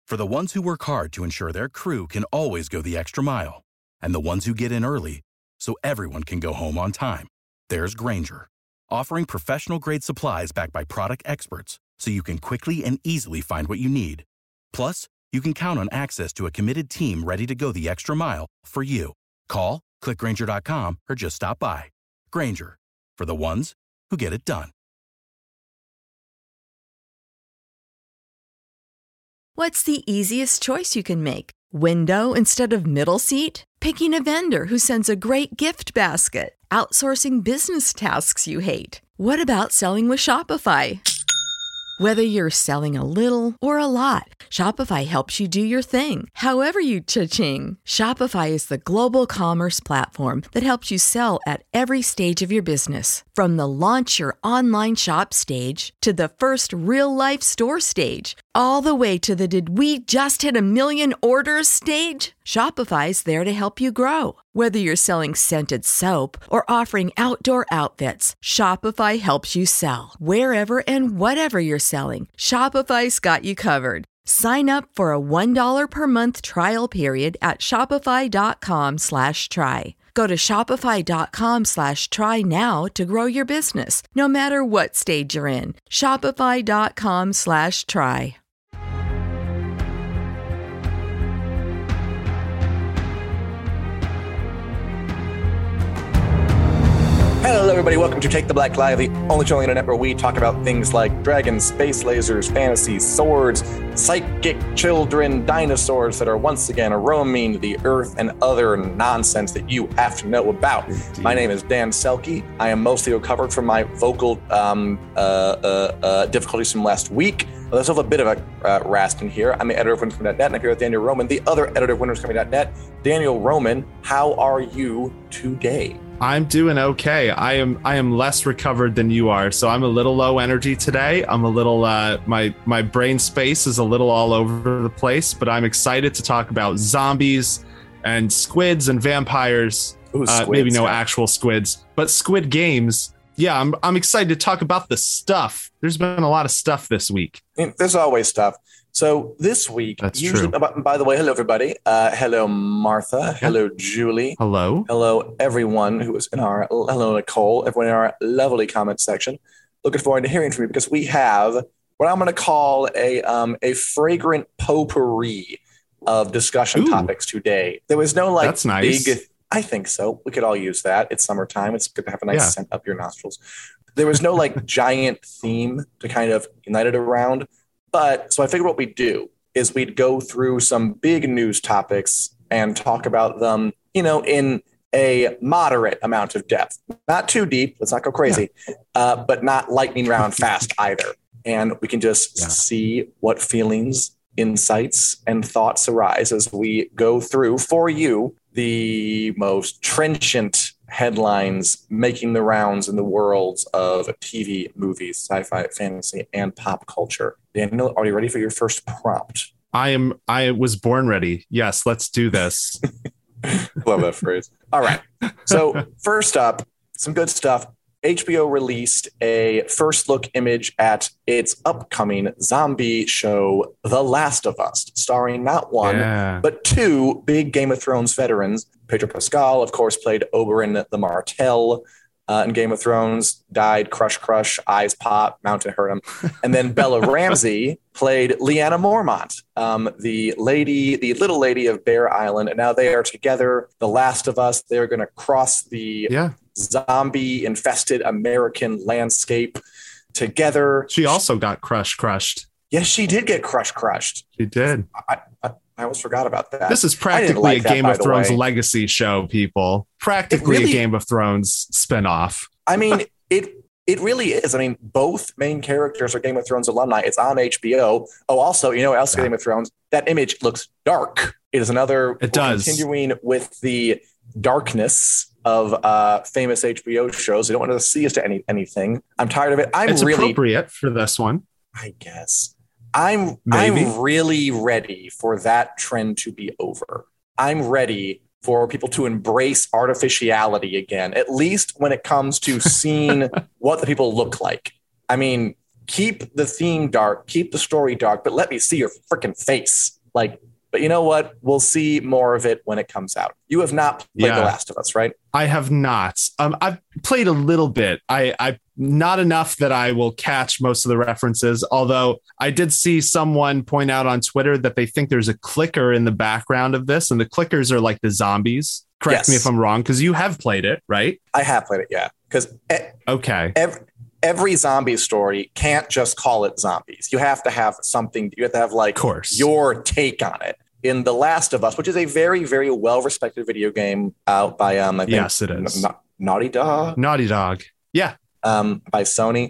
For the ones who work hard to ensure their crew can always go the extra mile, and the ones who get in early so everyone can go home on time, there's Grainger, offering professional-grade supplies backed by product experts so you can quickly and easily find what you need. Plus, you can count on access to a committed team ready to go the extra mile for you. Call, click Grainger.com, or just stop by. Grainger, for the ones who get it done. What's the easiest choice you can make? Window instead of middle seat? Picking a vendor who sends a great gift basket? Outsourcing business tasks you hate? What about selling with Shopify? Whether you're selling a little or a lot, Shopify helps you do your thing, however you cha-ching. Shopify is the global commerce platform that helps you sell at every stage of your business. From the launch your online shop stage to the first real-life store stage, all the way to the did we just hit a million orders stage. Shopify's there to help you grow. Whether you're selling scented soap or offering outdoor outfits, Shopify helps you sell. Wherever and whatever you're selling, Shopify's got you covered. Sign up for a $1 per month trial period at shopify.com/try. Go to shopify.com/try now to grow your business, no matter what stage you're in. Shopify.com/try. Hello, everybody. Welcome to Take the Black Lie, the only show on the internet where we talk about things like dragons, space lasers, fantasy, swords, psychic children, dinosaurs that are once again roaming the earth, and other nonsense that you have to know about. Indeed. My name is Dan Selke. I am mostly recovered from my vocal difficulties from last week. Well, there's a bit of a rasp in here. I'm the editor of WintersComing.net, and I'm here with Daniel Roman, the other editor of WintersComing.net. Daniel Roman, how are you today? I'm doing okay. I am less recovered than you are, so I'm a little low energy today. I'm a little my brain space is a little all over the place, but I'm excited to talk about zombies and squids and vampires. Ooh, squids, maybe no actual squids, but squid games. Yeah, I'm excited to talk about the stuff. There's been a lot of stuff this week. There's always stuff. So this week, that's usually, true. By the way, hello, everybody. Hello, Martha. Hello, Julie. Hello. Hello, everyone who is in our, hello, Nicole, everyone in our lovely comment section. Looking forward to hearing from you because we have what I'm going to call a fragrant potpourri of discussion topics today. There was no that's nice. big, I think so. We could all use that. It's summertime. It's good to have a nice scent up your nostrils. There was no giant theme to kind of unite it around. But so I figured what we'd do is we'd go through some big news topics and talk about them, in a moderate amount of depth. Not too deep. Let's not go crazy, but not lightning round fast either. And we can just see what feelings, insights, and thoughts arise as we go through for you the most trenchant headlines making the rounds in the worlds of TV, movies, sci-fi, fantasy, and pop culture. Daniel, are you ready for your first prompt? I was born ready. Yes, let's do this. Love that phrase. All right. So first up, some good stuff. HBO released a first look image at its upcoming zombie show, The Last of Us, starring not one, but two big Game of Thrones veterans. Pedro Pascal, of course, played Oberyn the Martell in Game of Thrones, died, crush, eyes pop, mountain hurt him. And then Bella Ramsey played Lyanna Mormont, the little lady of Bear Island. And now they are together, The Last of Us. They're going to cross the zombie-infested American landscape together. She also got crushed. Yes, she did get crushed. She did. I almost forgot about that. This is practically a Game of Thrones legacy show, people. Practically a Game of Thrones spinoff. I mean, it really is. I mean, both main characters are Game of Thrones alumni. It's on HBO. Oh, also, what else Game of Thrones? That image looks dark. It is another. It does. Continuing with the darkness of famous HBO shows. They don't want to see us to anything. I'm tired of it. It's appropriate for this one, I guess. I'm really ready for that trend to be over. I'm ready for people to embrace artificiality again, at least when it comes to seeing what the people look like. I mean, keep the theme dark, keep the story dark, but let me see your freaking face. Like, but you know what? We'll see more of it when it comes out. You have not played The Last of Us, right? I have not. I've played a little bit. I not enough that I will catch most of the references. Although I did see someone point out on Twitter that they think there's a clicker in the background of this, and the clickers are like the zombies. Correct me if I'm wrong, because you have played it, right? I have played it, yeah. Because every zombie story can't just call it zombies. You have to have something. You have to have like your take on it. In The Last of Us, which is a very, very well-respected video game out by I think, yes, it is Naughty Dog. Yeah. By Sony.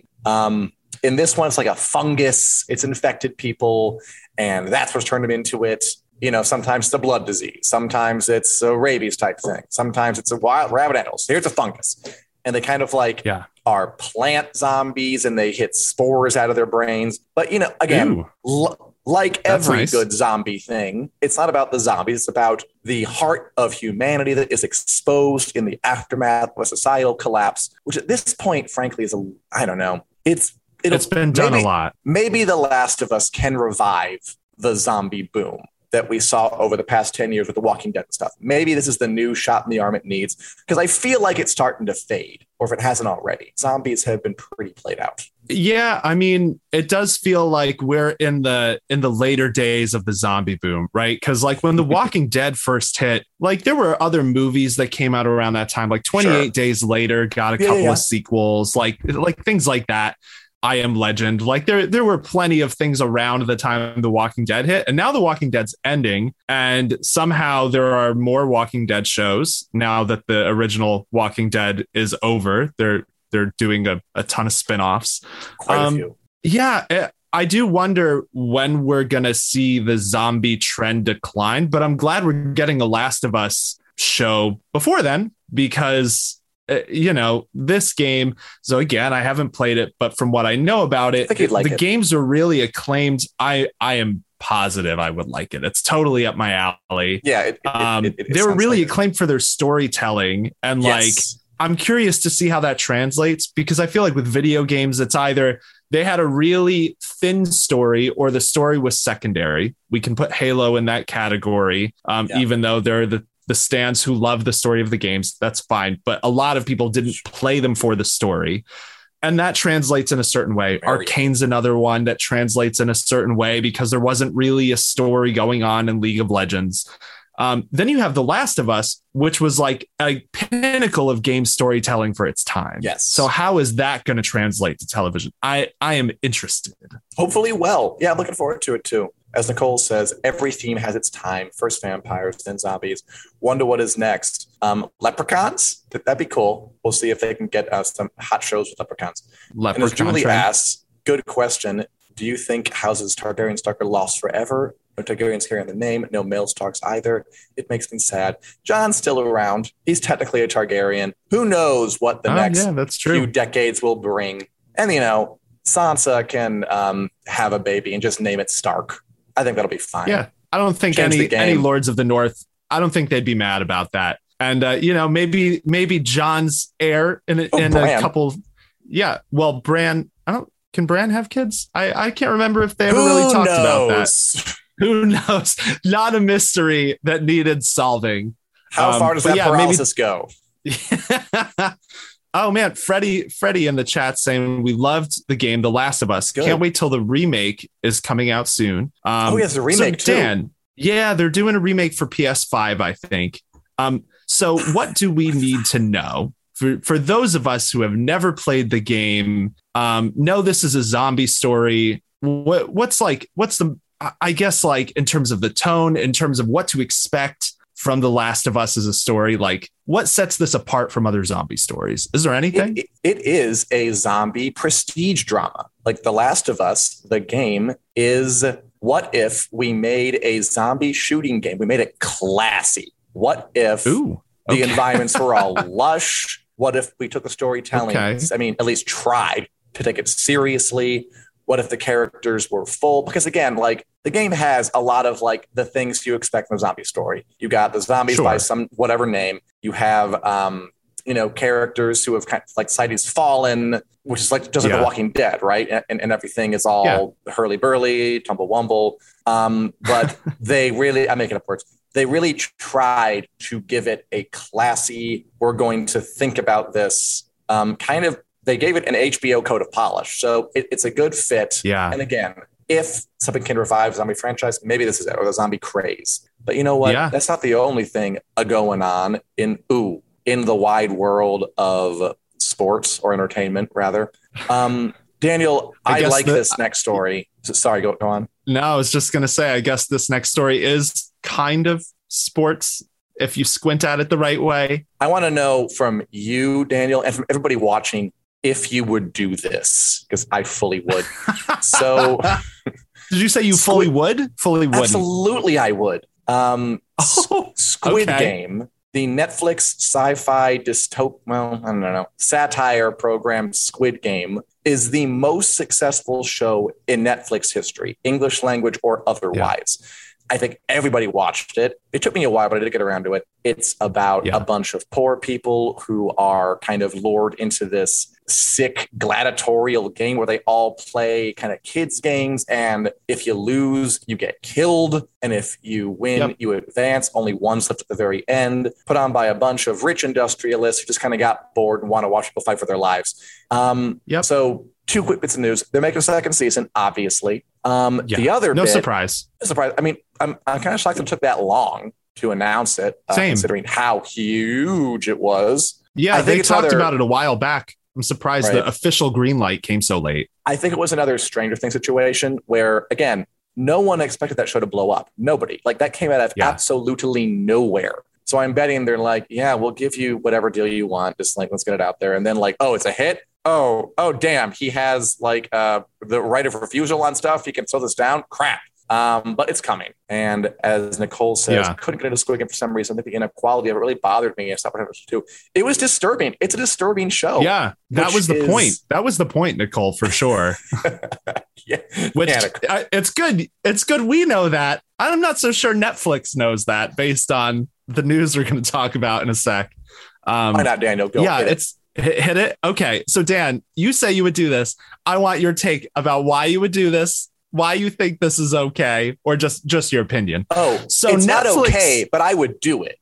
In this one, it's like a fungus. It's infected people, and that's what's turned them into it. You know, sometimes it's a blood disease. Sometimes it's a rabies type thing. Sometimes it's a wild rabbit animals. Here's a fungus. And they kind of like are plant zombies, and they hit spores out of their brains. But, you know, again, like every good zombie thing, it's not about the zombies. It's about the heart of humanity that is exposed in the aftermath of a societal collapse, which at this point, frankly, is I don't know. It's been done a lot. Maybe The Last of Us can revive the zombie boom that we saw over the past 10 years with The Walking Dead and stuff. Maybe this is the new shot in the arm it needs, because I feel like it's starting to fade, or if it hasn't already. Zombies have been pretty played out. Yeah, I mean, it does feel like we're in the later days of the zombie boom, right? Because like when The Walking Dead first hit, like there were other movies that came out around that time, like 28 Days Later got a couple of sequels, like things like that. I Am Legend. Like there were plenty of things around the time The Walking Dead hit, and now The Walking Dead's ending, and somehow there are more Walking Dead shows now that the original Walking Dead is over. They're doing a ton of spinoffs. Quite a few. Yeah, I do wonder when we're gonna see the zombie trend decline, but I'm glad we're getting a Last of Us show before then, because you know, this game. So again, I haven't played it, but from what I know about it, the games are really acclaimed. I am positive I would like it. It's totally up my alley. Yeah. They were really acclaimed for their storytelling, and like, I'm curious to see how that translates, because I feel like with video games, it's either they had a really thin story or the story was secondary. We can put Halo in that category, even though they're the stands who love the story of the games. That's fine. But a lot of people didn't play them for the story. And that translates in a certain way. Arcane's another one that translates in a certain way because there wasn't really a story going on in League of Legends. Then you have The Last of Us, which was like a pinnacle of game storytelling for its time. Yes. So how is that going to translate to television? I am interested. Hopefully well. Yeah, I'm looking forward to it too. As Nicole says, every theme has its time. First vampires, then zombies. Wonder what is next. Leprechauns? That'd be cool. We'll see if they can get some hot shows with leprechauns. And as Julie asks, good question. Do you think houses Targaryen Stark are lost forever? No Targaryens carrying the name. No male Starks either. It makes me sad. Jon's still around. He's technically a Targaryen. Who knows what the next few decades will bring. And, you know, Sansa can have a baby and just name it Stark. I think that'll be fine. Yeah, I don't think any Lords of the North, I don't think they'd be mad about that. And, you know, maybe Jon's heir in a couple. Yeah, well, Bran, can Bran have kids? I can't remember if they ever really talked about that. Who knows? Not a mystery that needed solving. How far does that paralysis go? Oh man, Freddie in the chat saying we loved the game The Last of Us. Good. Can't wait till the remake is coming out soon. Yes, a remake too. Dan, yeah, they're doing a remake for PS5, I think. So what do we need to know for those of us who have never played the game? Know this is a zombie story. What's the, I guess, like in terms of the tone, in terms of what to expect from The Last of Us as a story, like what sets this apart from other zombie stories? Is there anything? It is a zombie prestige drama. Like The Last of Us, the game is, what if we made a zombie shooting game? We made it classy. What if the environments were all lush? What if we took the storytelling, I mean, at least tried to take it seriously? What if the characters were full? Because again, like the game has a lot of like the things you expect from a zombie story. You got the zombies by some whatever name. You have characters who have kind of like Society's Fallen, which is like just like The Walking Dead, right? And everything is all hurly-burly, tumble-wumble. But they really, I'm making up words. They really tried to give it a classy, we're going to think about this they gave it an HBO coat of polish. So it's a good fit. Yeah. And again, if something can revive zombie franchise, maybe this is it, or the zombie craze. But you know what? Yeah. That's not the only thing going on in the wide world of sports or entertainment, rather. Daniel, I like this next story. Sorry, go on. No, I was just going to say, I guess this next story is kind of sports if you squint at it the right way. I want to know from you, Daniel, and from everybody watching, if you would do this, because I fully would. So, did you say you fully would? Fully would. Absolutely, I would. Squid Game, the Netflix sci-fi satire program Squid Game, is the most successful show in Netflix history, English language or otherwise. Yeah. I think everybody watched it. It took me a while, but I did get around to it. It's about a bunch of poor people who are kind of lured into this sick gladiatorial game where they all play kind of kids games. And if you lose, you get killed. And if you win, you advance. Only one's left at the very end, put on by a bunch of rich industrialists who just kind of got bored and want to watch people fight for their lives. So 2 quick bits of news. They're making a second season, obviously. The other surprise. I mean, I'm kind of shocked it took that long to announce it, considering how huge it was. Yeah, they talked about it a while back. I'm surprised the official green light came so late. I think it was another Stranger Things situation where, again, no one expected that show to blow up. Nobody. Like, that came out of absolutely nowhere. So I'm betting they're like, yeah, we'll give you whatever deal you want. Just like, let's get it out there. And then like, oh, it's a hit. Oh, damn. He has like the right of refusal on stuff. He can slow this down. Crap. But it's coming. And as Nicole says, couldn't get into Squid Game for some reason. I think the inequality of it really bothered me. I stopped too. It was disturbing. It's a disturbing show. Yeah, that was the point. That was the point, Nicole, for sure. It's good. It's good. We know that. I'm not so sure Netflix knows that based on the news we're going to talk about in a sec. Why not, Daniel? Go. Yeah, hit it. Okay. So Dan, you say you would do this. I want your take about why you would do this, why you think this is okay, or just your opinion. Oh, so it's not okay, but I would do it.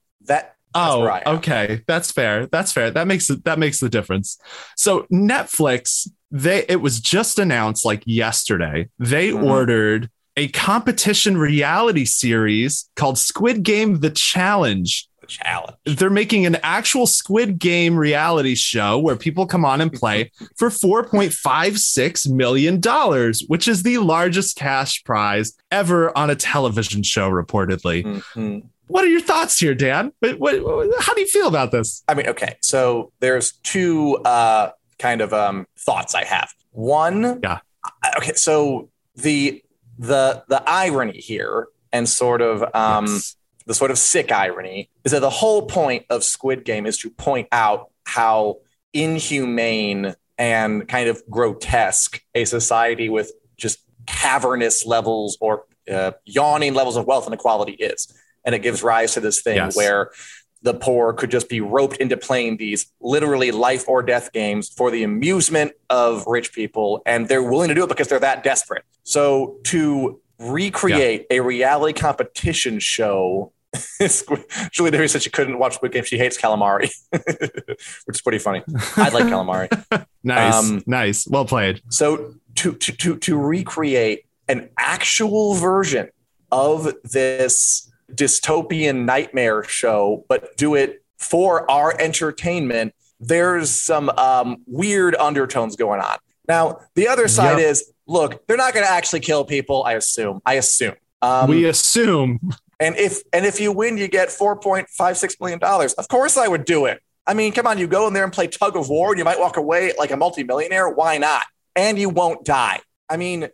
Okay. That's fair. That makes the difference. So Netflix, it was just announced like yesterday, they ordered a competition reality series called Squid Game: The Challenge. They're making an actual Squid Game reality show where people come on and play for $4.56 million, which is the largest cash prize ever on a television show, reportedly. Mm-hmm. What are your thoughts here, Dan? How do you feel about this? I mean, okay, so there's two kind of thoughts I have. One, okay, so the irony here and sort of the sort of sick irony is that the whole point of Squid Game is to point out how inhumane and kind of grotesque a society with just cavernous levels or yawning levels of wealth inequality is. And it gives rise to this thing where the poor could just be roped into playing these literally life or death games for the amusement of rich people. And they're willing to do it because they're that desperate. So to recreate a reality competition show, Julie Derry said she couldn't watch Squid Game. She hates calamari, which is pretty funny. I like calamari. Nice. Well played. So to recreate an actual version of this dystopian nightmare show, but do it for our entertainment, there's some weird undertones going on. Now, the other side is, look, they're not going to actually kill people, I assume. We assume. And if you win, you get $4.56 million. Of course I would do it. I mean, come on, you go in there and play tug of war and you might walk away like a multimillionaire. Why not? And you won't die. I mean,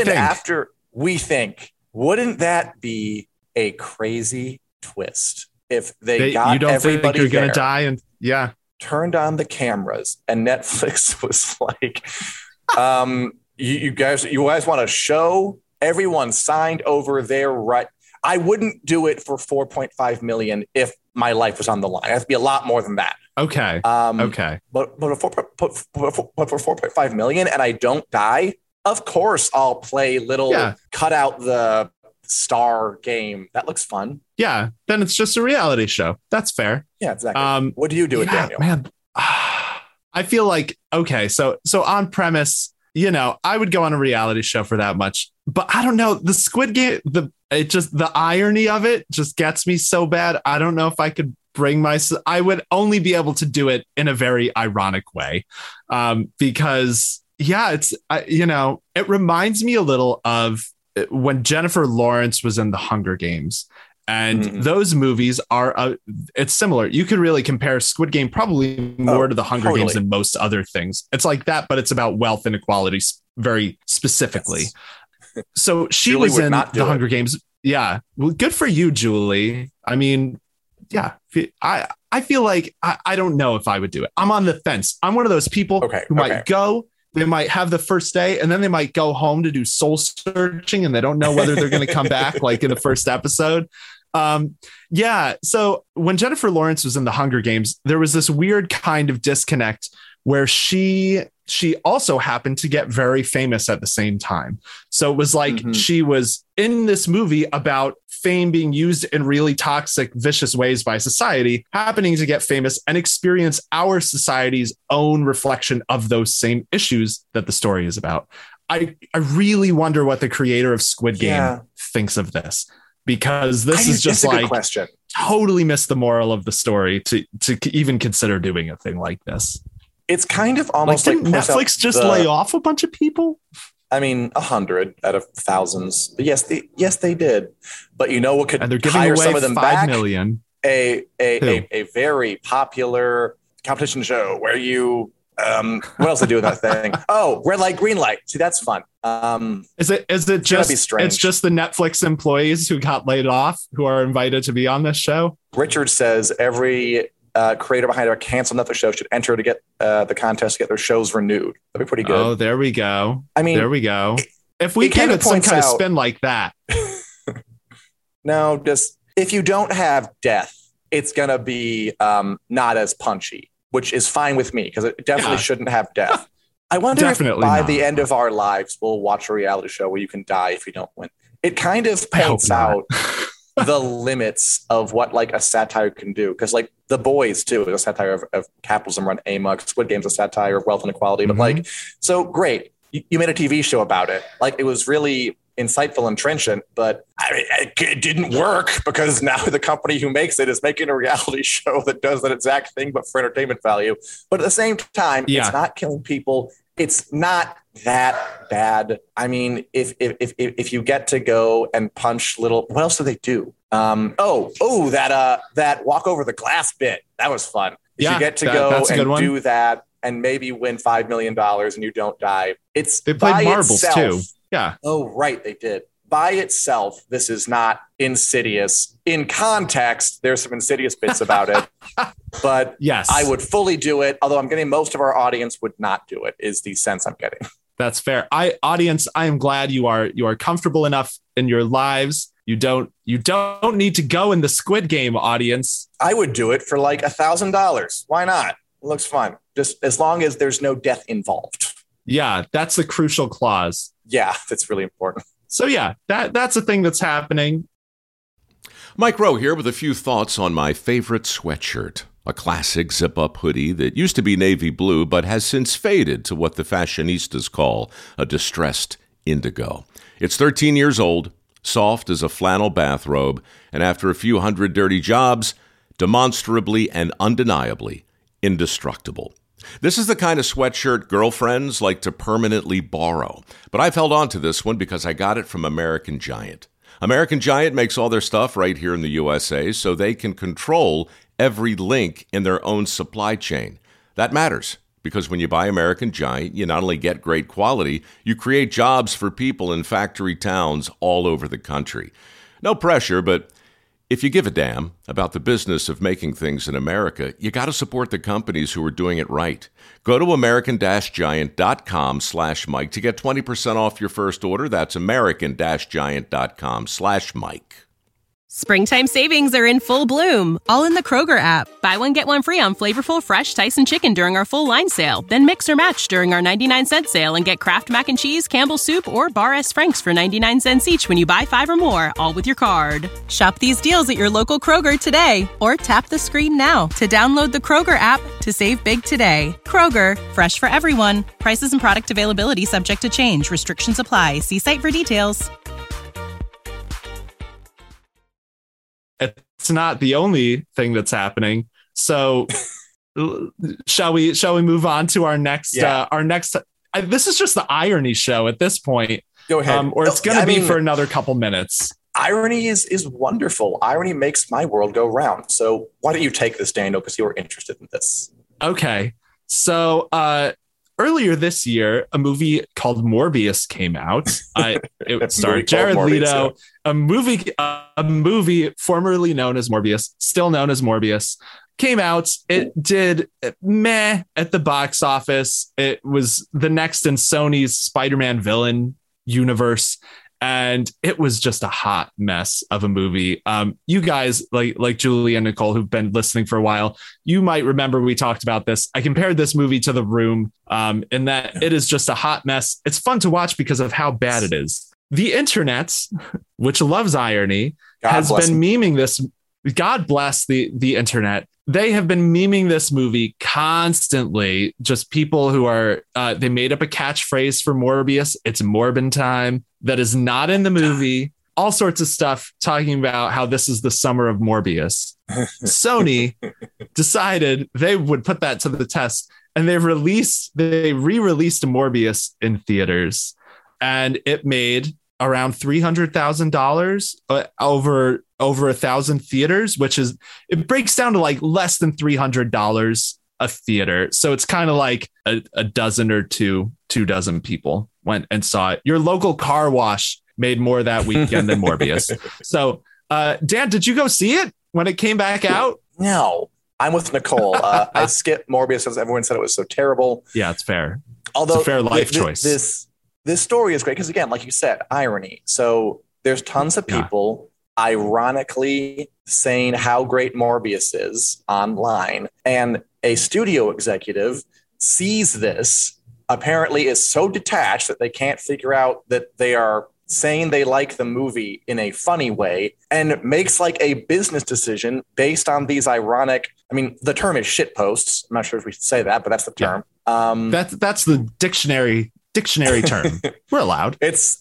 wouldn't that be a crazy twist if they got you don't everybody think you're going to die and turned on the cameras and Netflix was like, you guys want to show everyone signed over their right. I wouldn't do it for $4.5 million if my life was on the line. It has to be a lot more than that. Okay. Okay. But for 4.5 million and I don't die, of course I'll play little cut out the star game. That looks fun. Yeah. Then it's just a reality show. That's fair. Yeah, exactly. What do you do with Daniel? Man, I feel like, okay, so on premise, I would go on a reality show for that much, but I don't know, the Squid Game, the irony of it just gets me so bad. I don't know if I could I would only be able to do it in a very ironic way. Because it reminds me a little of when Jennifer Lawrence was in the Hunger Games. And those movies it's similar. You could really compare Squid Game probably more to the Hunger Games than most other things. It's like that, but it's about wealth inequality very specifically. Yes. So she was in the Hunger Games. Yeah. Well, good for you, Julie. I mean, yeah, I feel like I don't know if I would do it. I'm on the fence. I'm one of those people who might go. They might have the first day and then they might go home to do soul searching and they don't know whether they're going to come back like in the first episode. So when Jennifer Lawrence was in the Hunger Games, there was this weird kind of disconnect where she also happened to get very famous at the same time. So it was like she was in this movie about fame being used in really toxic, vicious ways by society, happening to get famous and experience our society's own reflection of those same issues that the story is about. I really wonder what the creator of Squid Game thinks of this. Because this is just like totally missed the moral of the story to even consider doing a thing like this. It's kind of almost like Netflix just lay off a bunch of people. I mean, 100 out of thousands. But yes, they did. But what could and they're giving hire away some of them $5 back? million. A very popular competition show where you what else they do with that thing? Oh, red light, green light. See, that's fun. Is it just it's just the Netflix employees who got laid off who are invited to be on this show? Richard says every creator behind a canceled Netflix show should enter to get the contest to get their shows renewed. That'd be pretty good. Oh, there we go. I mean, there we go. If we give it some kind of spin like that. No, just if you don't have death, it's gonna be not as punchy, which is fine with me because it definitely shouldn't have death. I wonder if by the end of our lives, we'll watch a reality show where you can die if you don't win. It kind of paints out the limits of what like a satire can do. Because like The Boys too is a satire of capitalism run amok. Squid Game's a satire of wealth inequality. But like, so great. You made a TV show about it. Like it was really insightful and trenchant, but it didn't work because now the company who makes it is making a reality show that does that exact thing, but for entertainment value. But at the same time, it's not killing people. It's not that bad. I mean, if you get to go and punch little, what else do they do? That walk over the glass bit. That was fun. If you get to go and do that and maybe win $5 million and you don't die. They played marbles too. Yeah. Oh, right. They did. By itself, this is not insidious. In context, there's some insidious bits about it. But yes, I would fully do it. Although I'm getting most of our audience would not do it, is the sense I'm getting. That's fair. Audience, I am glad you are comfortable enough in your lives. You don't need to go in the Squid Game, audience. I would do it for like $1,000. Why not? It looks fun. Just as long as there's no death involved. Yeah, that's the crucial clause. Yeah, that's really important. So yeah, that's a thing that's happening. Mike Rowe here with a few thoughts on my favorite sweatshirt. A classic zip-up hoodie that used to be navy blue but has since faded to what the fashionistas call a distressed indigo. It's 13 years old, soft as a flannel bathrobe, and after a few hundred dirty jobs, demonstrably and undeniably indestructible. This is the kind of sweatshirt girlfriends like to permanently borrow. But I've held on to this one because I got it from American Giant. American Giant makes all their stuff right here in the USA so they can control every link in their own supply chain. That matters because when you buy American Giant, you not only get great quality, you create jobs for people in factory towns all over the country. No pressure, but if you give a damn about the business of making things in America, you got to support the companies who are doing it right. Go to american-giant.com/Mike to get 20% off your first order. That's american-giant.com/Mike. Springtime savings are in full bloom, all in the Kroger app. Buy one, get one free on flavorful fresh Tyson chicken during our full line sale. Then mix or match during our 99-cent sale and get Kraft Mac and Cheese, Campbell's Soup, or Bar S. Frank's for 99 cents each when you buy 5 or more, all with your card. Shop these deals at your local Kroger today, or tap the screen now to download the Kroger app to save big today. Kroger, fresh for everyone. Prices and product availability subject to change. Restrictions apply. See site for details. It's not the only thing that's happening. So shall we move on to our next this is just the irony show at this point. Go ahead. Or it's going to be for another couple minutes. Irony is wonderful. Irony makes my world go round. So why don't you take this, Daniel, because you were interested in this. Okay. So earlier this year, a movie called Morbius came out. It starred Jared Leto, a movie formerly known as Morbius, still known as Morbius, came out. It did meh at the box office. It was the next in Sony's Spider-Man villain universe. And it was just a hot mess of a movie. You guys like Julie and Nicole, who've been listening for a while, you might remember we talked about this. I compared this movie to The Room in that it is just a hot mess. It's fun to watch because of how bad it is. The internet, which loves irony, has been memeing this. God bless the internet. They have been memeing this movie constantly. Just people who are, they made up a catchphrase for Morbius. It's Morbin time. That is not in the movie. All sorts of stuff talking about how this is the summer of Morbius. Sony decided they would put that to the test, and they re-released Morbius in theaters, and it made around $300,000 over 1,000 theaters, which is, it breaks down to like less than $300 a theater. So it's kind of like a dozen or two dozen people went and saw it. Your local car wash made more that weekend than Morbius. So, Dan, did you go see it when it came back out? No, I'm with Nicole. I skipped Morbius because everyone said it was so terrible. Yeah, it's fair. Although it's a fair life choice. This story is great because, again, like you said, irony. So there's tons of people ironically saying how great Morbius is online, and a studio executive sees this, apparently is so detached that they can't figure out that they are saying they like the movie in a funny way, and makes like a business decision based on these ironic, I mean, the term is shit posts. I'm not sure if we should say that, but that's the term. That's the dictionary term. We're allowed. It's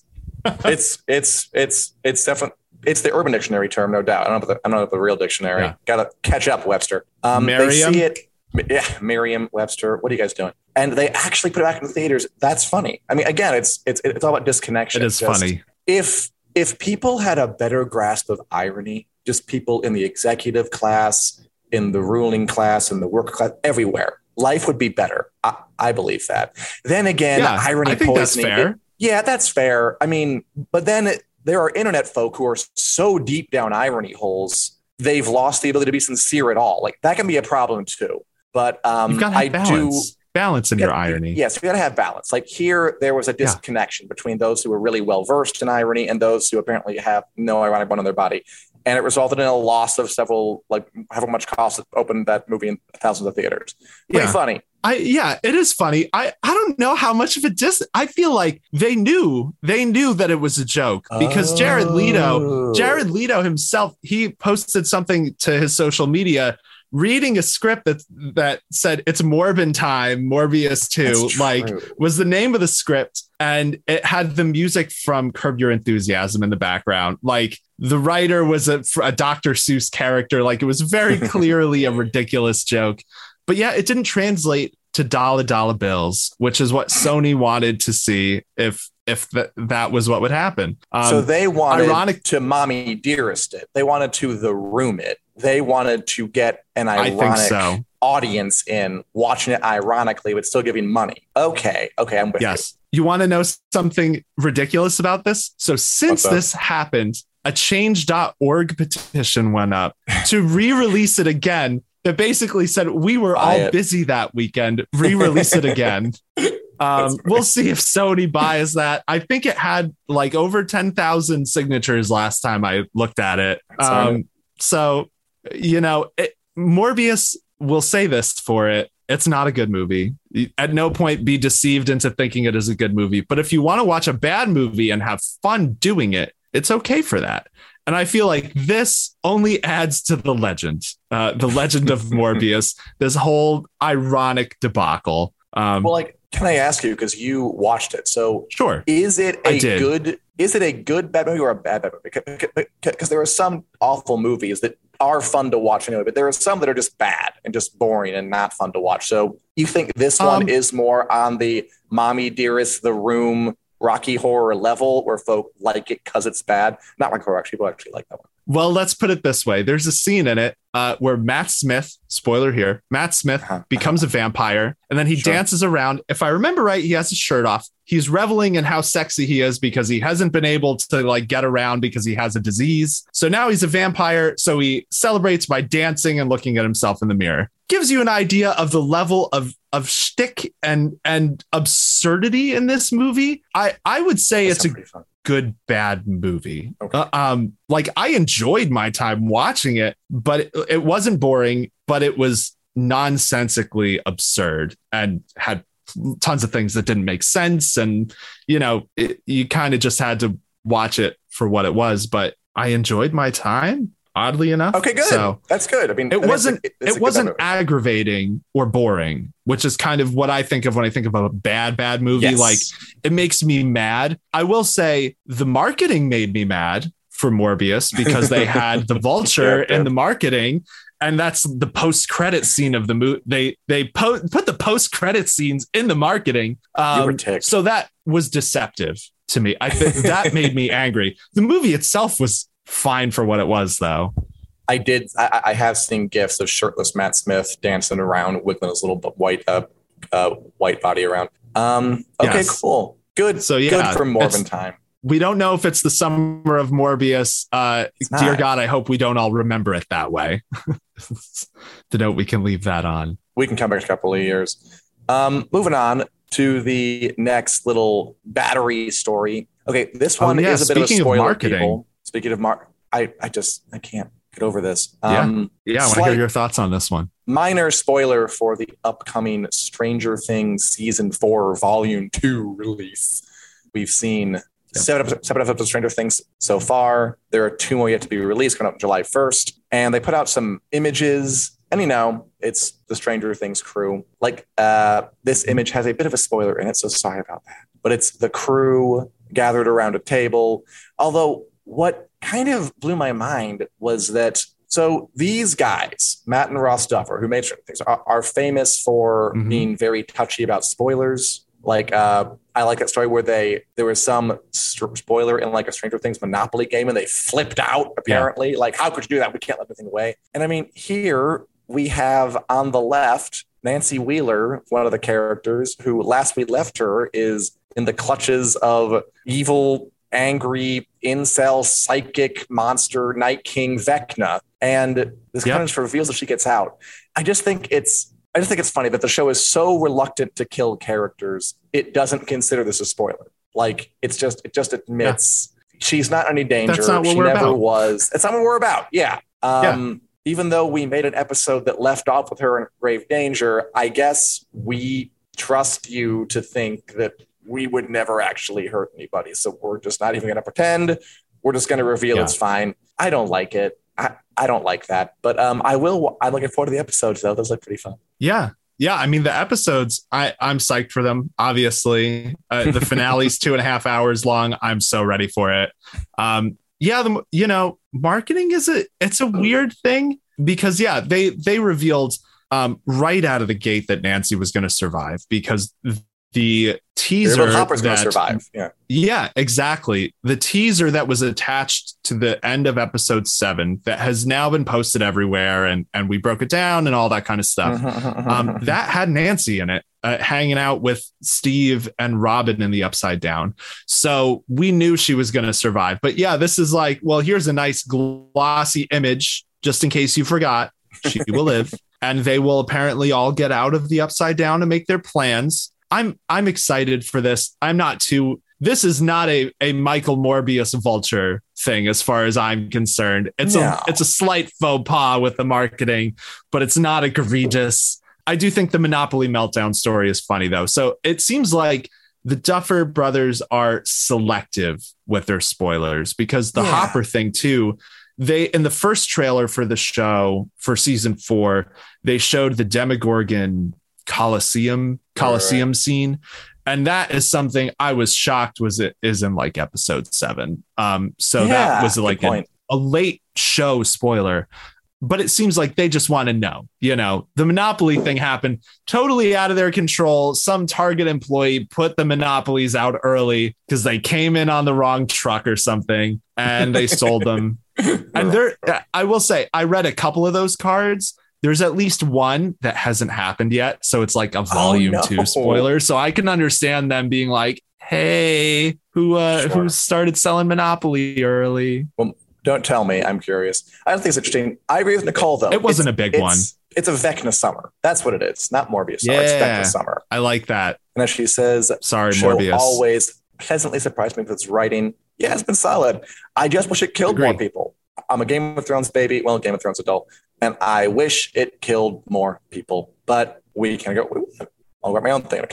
definitely, it's the Urban Dictionary term, no doubt. I don't know about the real dictionary. Yeah. Gotta catch up, Webster. They see it. Yeah, Merriam-Webster. What are you guys doing? And they actually put it back in the theaters. That's funny. I mean, again, it's all about disconnection. It is funny. If people had a better grasp of irony, just people in the executive class, in the ruling class, in the worker class, everywhere, life would be better. I believe that. Then again, irony, I think poisoning. That's fair. That's fair. I mean, but then there are internet folk who are so deep down irony holes, they've lost the ability to be sincere at all. Like, that can be a problem too. But you've got to have balance in your irony. Yes, you got to have balance. Like, here, there was a disconnection between those who were really well versed in irony and those who apparently have no ironic bone in their body. And it resulted in a loss of several, like, however much cost it opened that movie in thousands of theaters. Pretty funny. It is funny. I don't know how much of a I feel like they knew that it was a joke, because Jared Leto himself, he posted something to his social media reading a script that said it's Morbin time, Morbius 2, like, was the name of the script, and it had the music from Curb Your Enthusiasm in the background. Like, the writer was a Dr. Seuss character. Like, it was very clearly a ridiculous joke. But yeah, it didn't translate to dollar bills, which is what Sony wanted to see if that was what would happen. So they wanted to Mommy Dearest it. They wanted to The Room it. They wanted to get an ironic audience in watching it ironically, but still giving money. Okay, I'm with you. You want to know something ridiculous about this? So since this happened, a change.org petition went up to re-release it again. That basically said, we were all busy that weekend. Re-release it again. We'll see if Sony buys that. I think it had like over 10,000 signatures last time I looked at it. So, Morbius, will say this for it. It's not a good movie. At no point be deceived into thinking it is a good movie. But if you want to watch a bad movie and have fun doing it, it's okay for that. And I feel like this only adds to the legend of Morbius, this whole ironic debacle. Can I ask you, because you watched it? So sure. Is it a good bad movie or a bad movie? Because there are some awful movies that are fun to watch anyway, but there are some that are just bad and just boring and not fun to watch. So you think this one is more on the Mommy Dearest, The Room, Rocky Horror level, where folk like it because it's bad? Not Rocky Horror, actually. People actually like that one. Well, let's put it this way. There's a scene in it where Matt Smith, spoiler here, Matt Smith becomes a vampire, and then he dances around. If I remember right, he has his shirt off. He's reveling in how sexy he is because he hasn't been able to get around because he has a disease. So now he's a vampire. So he celebrates by dancing and looking at himself in the mirror. Gives you an idea of the level of shtick and absurdity in this movie. I would say it's a good bad movie. Okay. I enjoyed my time watching it, but it wasn't boring, but it was nonsensically absurd and had tons of things that didn't make sense. And you kind of just had to watch it for what it was, but I enjoyed my time, oddly enough. Okay, good. So that's good. I mean, it wasn't aggravating or boring, which is kind of what I think of when I think of a bad movie. Yes. Like, it makes me mad. I will say the marketing made me mad for Morbius because they had the vulture in the marketing. And that's the post-credit scene of the movie. They put the post-credit scenes in the marketing. So that was deceptive to me. I think that made me angry. The movie itself was fine for what it was, though. I have seen GIFs of shirtless Matt Smith dancing around, wiggling his little white body around. Okay, yes. Cool. Good. So good for Morbin time. We don't know if it's the summer of Morbius. Dear God, I hope we don't all remember it that way. To note, we can leave that on. We can come back in a couple of years. Moving on to the next little battery story. Okay, this one is a bit of a spoiler. Marketing. Speaking of I can't get over this. I want to hear your thoughts on this one. Minor spoiler for the upcoming Stranger Things Season 4 Volume 2 release. We've seen 7 episodes of Stranger Things so far. There are 2 more yet to be released, coming up July 1st. And they put out some images. And it's the Stranger Things crew. This image has a bit of a spoiler in it, so sorry about that. But it's the crew gathered around a table. Although what kind of blew my mind was that, so these guys, Matt and Ross Duffer, who made Stranger Things, are famous for being very touchy about spoilers. I like that story where there was some spoiler in a Stranger Things Monopoly game and they flipped out, apparently. Yeah. How could you do that? We can't let anything away. And I mean, here we have on the left, Nancy Wheeler, one of the characters, who last we left her is in the clutches of evil, angry, incel, psychic monster, Night King Vecna. And this kind of reveals that she gets out. I just think it's funny that the show is so reluctant to kill characters. It doesn't consider this a spoiler. It just admits she's not in any danger. That's not what she we're never about. was. It's not what we're about. Yeah. Even though we made an episode that left off with her in grave danger, I guess we trust you to think that we would never actually hurt anybody. So we're just not even going to pretend. We're just going to reveal it's fine. I don't like it. I don't like that, but I'm looking forward to the episodes though. Those look pretty fun. Yeah. I mean, the episodes, I'm psyched for them. Obviously, the finale's 2.5 hours long. I'm so ready for it. Marketing it's a weird thing because they revealed right out of the gate that Nancy was going to survive because the teaser Hopper's going to survive. Yeah, exactly. The teaser that was attached to the end of episode 7 that has now been posted everywhere and we broke it down and all that kind of stuff. That had Nancy in it, hanging out with Steve and Robin in the Upside Down. So we knew she was going to survive. But this is here's a nice glossy image just in case you forgot. She will live and they will apparently all get out of the Upside Down and make their plans. I'm excited for this. This is not a Michael Morbius Vulture thing as far as I'm concerned. It's a slight faux pas with the marketing, but it's not egregious. I do think the Monopoly Meltdown story is funny though. So it seems like the Duffer Brothers are selective with their spoilers, because the Hopper thing too, in the first trailer for the show for season 4, they showed the Demogorgon Coliseum scene. And that is something I was shocked is in like episode 7. So that was like a late show spoiler, but it seems like they just want to know, the Monopoly thing happened totally out of their control. Some Target employee put the Monopolies out early because they came in on the wrong truck or something and they sold them. And I will say, I read a couple of those cards. There's at least one that hasn't happened yet. So it's like a volume 2 spoiler. So I can understand them being like, hey, who started selling Monopoly early? Well, don't tell me. I'm curious. I don't think it's interesting. I agree with Nicole, though. It wasn't a big one. It's a Vecna Summer. That's what it is. Not Morbius Summer. It's Vecna Summer. I like that. And as she says, sorry, Morbius always pleasantly surprised me with its writing. Yeah, it's been solid. I just wish it killed more people. I'm a Game of Thrones baby. Well, Game of Thrones adult. And I wish it killed more people. But we can go. I'll write my own thing.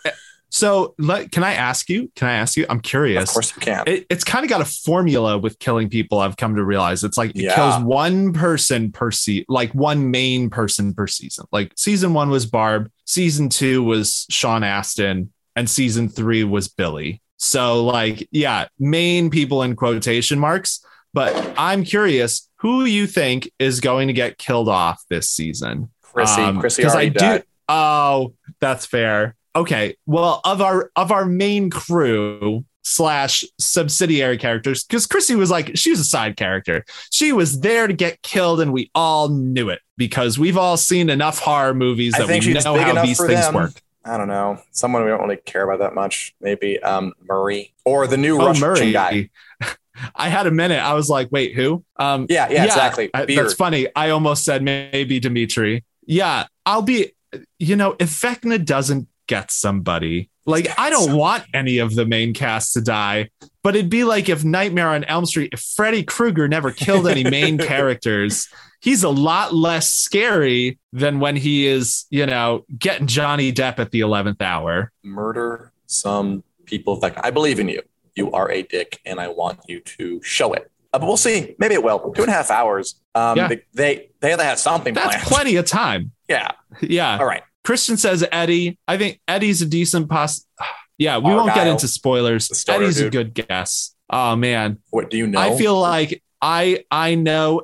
So can I ask you? I'm curious. Of course you can. It's kind of got a formula with killing people. I've come to realize it's like it kills one person per season, like one main person per season. Like season 1 was Barb, season 2 was Sean Astin, and season 3 was Billy. So like, main people in quotation marks. But I'm curious who you think is going to get killed off this season. Chrissy already died. Oh, that's fair. Okay. Well, of our main crew / subsidiary characters, because Chrissy was she was a side character. She was there to get killed, and we all knew it because we've all seen enough horror movies that we know how these things work. I don't know. Someone we don't really care about that much. Maybe Murray or the new Russian guy. I had a minute. I was like, wait, who? Yeah, exactly. That's funny. I almost said maybe Dimitri. Yeah, I'll be, if Vecna doesn't get somebody, I don't want any of the main cast to die, but it'd be like if Nightmare on Elm Street, if Freddy Krueger never killed any main characters, he's a lot less scary than when he is, getting Johnny Depp at the 11th hour. Murder some people. In fact, I believe in you. You are a dick, and I want you to show it. But we'll see. Maybe it will. 2.5 hours. They have to have something planned. That's plenty of time. Yeah. All right. Christian says Eddie. I think Eddie's a decent we won't get into spoilers. Eddie's a good guess. Oh, man. What do you know? I feel like I know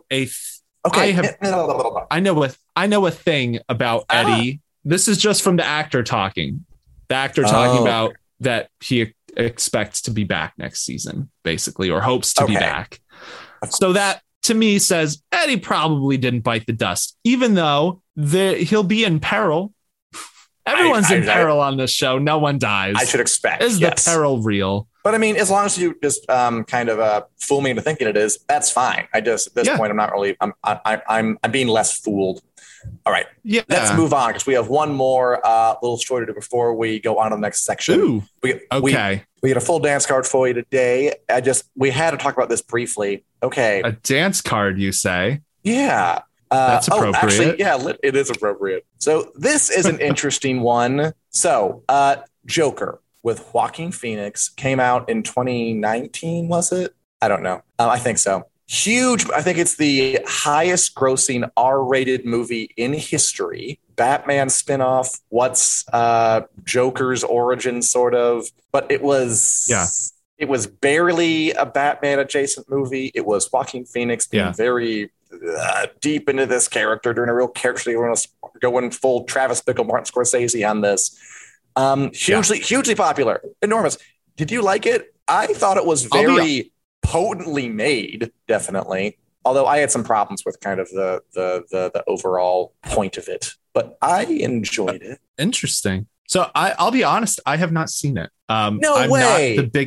I know a thing about Eddie. This is just from the actor talking. The actor talking about that he expects to be back next season, basically, or hopes to be back. So that to me says Eddie probably didn't bite the dust, even though he'll be in peril. Everyone's in peril on this show. No one dies. I should expect. Is the peril real? But I mean, as long as you just kind of fool me into thinking it is, that's fine. I just at this point, I'm not really. I'm being less fooled. All right. Yeah. Let's move on because we have one more little story to do before we go on to the next section. Ooh. We had a full dance card for you today. We had to talk about this briefly. Okay. A dance card, you say? Yeah. That's appropriate. Actually, it is appropriate. So this is an interesting one. So Joker with Joaquin Phoenix came out in 2019, was it? I don't know. I think so. Huge. I think it's the highest grossing R-rated movie in history. Batman spinoff. What's Joker's origin, sort of. But it was it was barely a Batman adjacent movie. It was Joaquin Phoenix being very deep into this character, doing a real character. We're going full Travis Bickle, Martin Scorsese on this. Hugely popular, enormous. Did you like it? I thought it was very potently made, definitely. Although I had some problems with kind of the overall point of it, but I enjoyed it. Interesting. So I'll be honest, I have not seen it. No way. Not the biggest.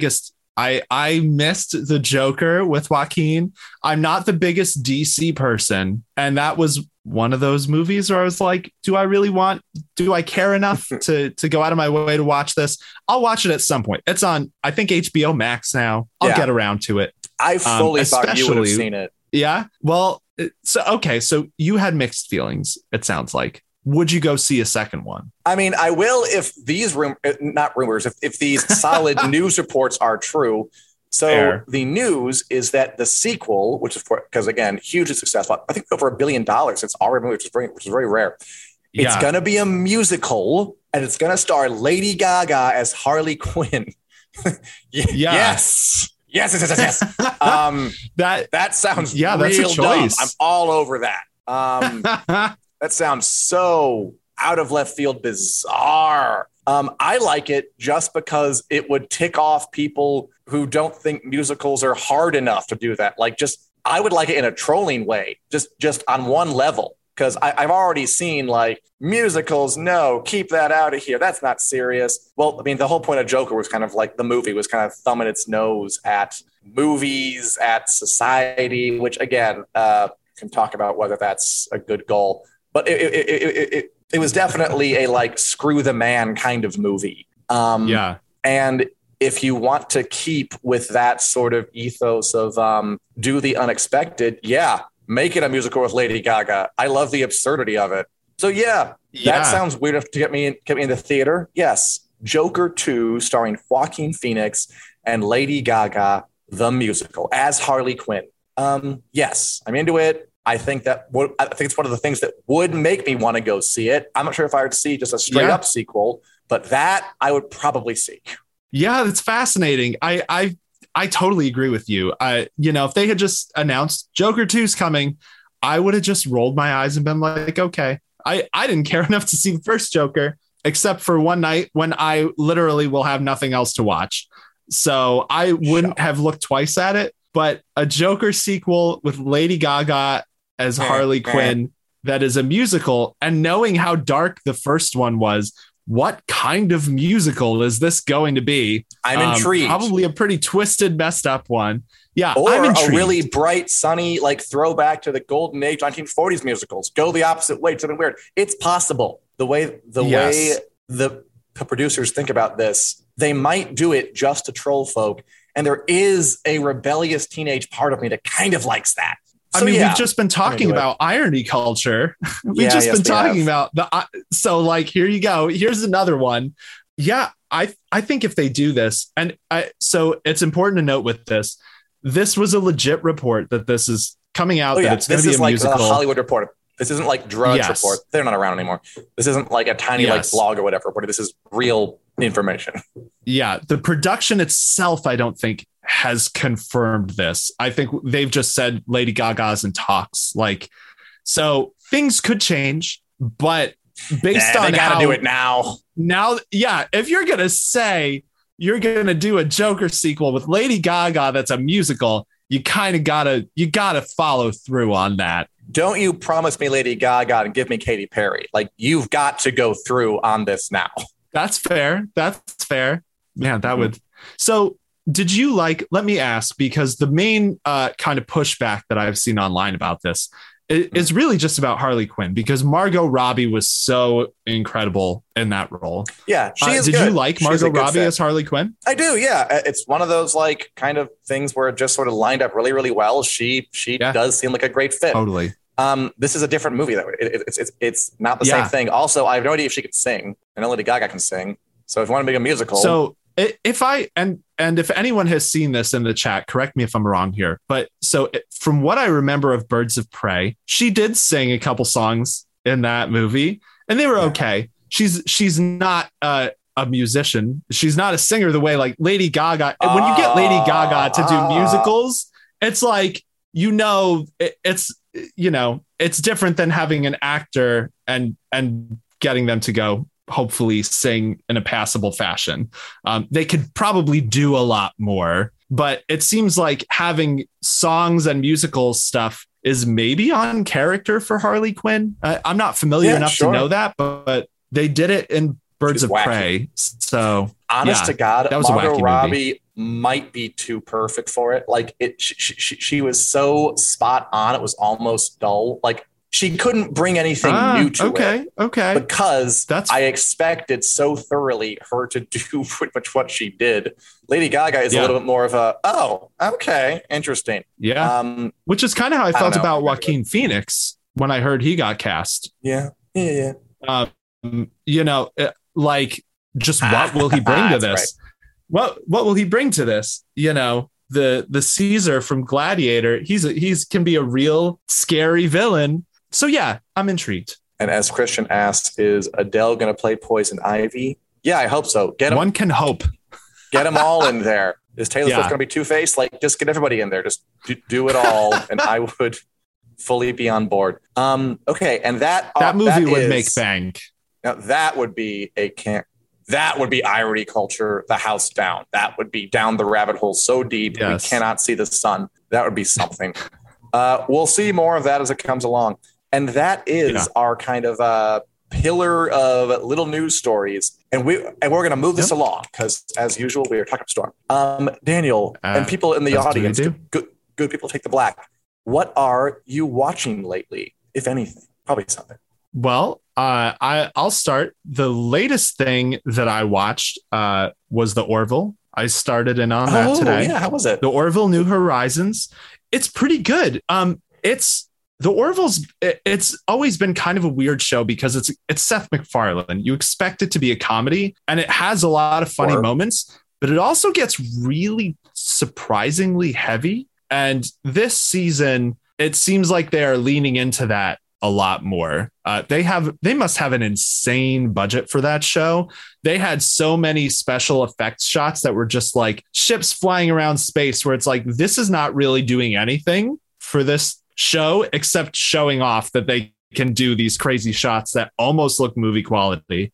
I missed the Joker with Joaquin. I'm not the biggest DC person, and that was one of those movies where I was like, do I care enough to go out of my way to watch this? I'll watch it at some point. It's on, I think, HBO Max now. I'll get around to it. I fully thought you would have seen it. Yeah. Well, so you had mixed feelings, it sounds like. Would you go see a second one? I mean, I will if these if these solid news reports are true. So Fair. The news is that the sequel, which is because again, hugely successful, I think over $1 billion. It's already movie, which is very rare. It's going to be a musical, and it's going to star Lady Gaga as Harley Quinn. Yes. That sounds real that's a choice. Dumb. I'm all over that. That sounds so out of left field bizarre. I like it just because it would tick off people who don't think musicals are hard enough to do that. Like, I would like it in a trolling way, just on one level. Because I've already seen like musicals. No, keep that out of here. That's not serious. Well, I mean, the whole point of Joker was kind of like the movie was kind of thumbing its nose at movies, at society, which again, can talk about whether that's a good goal. But it was definitely a like screw the man kind of movie. And if you want to keep with that sort of ethos of do the unexpected, make it a musical with Lady Gaga. I love the absurdity of it. So that sounds weird enough to get me in the theater. Yes, Joker 2 starring Joaquin Phoenix and Lady Gaga, the musical as Harley Quinn. Yes, I'm into it. I think it's one of the things that would make me want to go see it. I'm not sure if I would see just a straight up sequel, but that I would probably see. Yeah, that's fascinating. I totally agree with you. If they had just announced Joker 2's coming, I would have just rolled my eyes and been like, okay. I didn't care enough to see the first Joker, except for one night when I literally will have nothing else to watch. So I wouldn't have looked twice at it. But a Joker sequel with Lady Gaga as Harley Quinn that is a musical, and knowing how dark the first one was, what kind of musical is this going to be? I'm intrigued. Probably a pretty twisted, messed up one. Yeah, or I'm intrigued. A really bright, sunny, like throwback to the golden age 1940s musicals. Go the opposite way, something weird. It's possible. The way the producers think about this, they might do it just to troll folk. And there is a rebellious teenage part of me that kind of likes that. So, we've just been talking about irony culture. We've just been talking about so like, here you go. Here's another one. Yeah, I think if they do this, so it's important to note with this was a legit report that this is coming out. That it's going to be a musical. This is like a Hollywood Report. This isn't like Drudge Report. They're not around anymore. This isn't like a tiny like blog or whatever. This is real information. Yeah, the production itself, I don't think has confirmed this. I think they've just said Lady Gaga's in talks. Like, so things could change, but based on they gotta do it now. If you're gonna say you're gonna do a Joker sequel with Lady Gaga that's a musical, you kind of gotta follow through on that. Don't you promise me Lady Gaga and give me Katy Perry. Like, you've got to go through on this now. That's fair. Yeah, that would. So did you let me ask, because the main kind of pushback that I've seen online about this is really just about Harley Quinn, because Margot Robbie was so incredible in that role. Yeah, she is Did good. You like Margot Robbie as Harley Quinn? I do, yeah. It's one of those like kind of things where it just sort of lined up really, really well. She does seem like a great fit. Totally. This is a different movie though. It's not the same thing. Also, I have no idea if she could sing. I know Lady Gaga can sing. So if you want to make a musical. So if anyone has seen this in the chat, correct me if I'm wrong here. But from what I remember of Birds of Prey, she did sing a couple songs in that movie and they were okay. She's not a musician. She's not a singer the way like Lady Gaga. When you get Lady Gaga to do musicals, it's like, it's different than having an actor and getting them to go hopefully sing in a passable fashion. They could probably do a lot more, but it seems like having songs and musical stuff is maybe on character for Harley Quinn. I'm not familiar enough to know that, but they did it in Birds of Prey. So honest to God, that was Margot a wacky Robbie movie. might be too perfect for it. Like she was so spot on. It was almost dull. Like she couldn't bring anything new to it. Okay. Because I expected so thoroughly her to do pretty much what she did. Lady Gaga is a little bit more of a, interesting. Yeah. Which is kind of how I felt about Joaquin Phoenix when I heard he got cast. Yeah. Like, just what will he bring to this? Right. What will he bring to this? The Caesar from Gladiator, he's can be a real scary villain. So yeah, I'm intrigued. And as Christian asks, is Adele going to play Poison Ivy? Yeah, I hope so. One can hope. Get them all in there. Is Taylor Swift going to be Two-Face? Like, just get everybody in there. Just do it all, and I would fully be on board. Okay, and that movie would make bank. Now that would be That would be irony culture, the house down. That would be down the rabbit hole so deep we cannot see the sun. That would be something. We'll see more of that as it comes along. And that is our kind of pillar of little news stories. And we're going to move this along because, as usual, we are talking storm. Daniel and people in the audience, good people take the black. What are you watching lately, if anything? Probably something. Well, I'll start. The latest thing that I watched was The Orville. I started in on that today. Yeah, how was it? The Orville: New Horizons. It's pretty good. The Orville's. It's always been kind of a weird show because it's Seth MacFarlane. You expect it to be a comedy, and it has a lot of funny moments, but it also gets really surprisingly heavy. And this season, it seems like they are leaning into that a lot more. They must have an insane budget for that show. They had so many special effects shots that were just like ships flying around space, where it's like, this is not really doing anything for this show except showing off that they can do these crazy shots that almost look movie quality.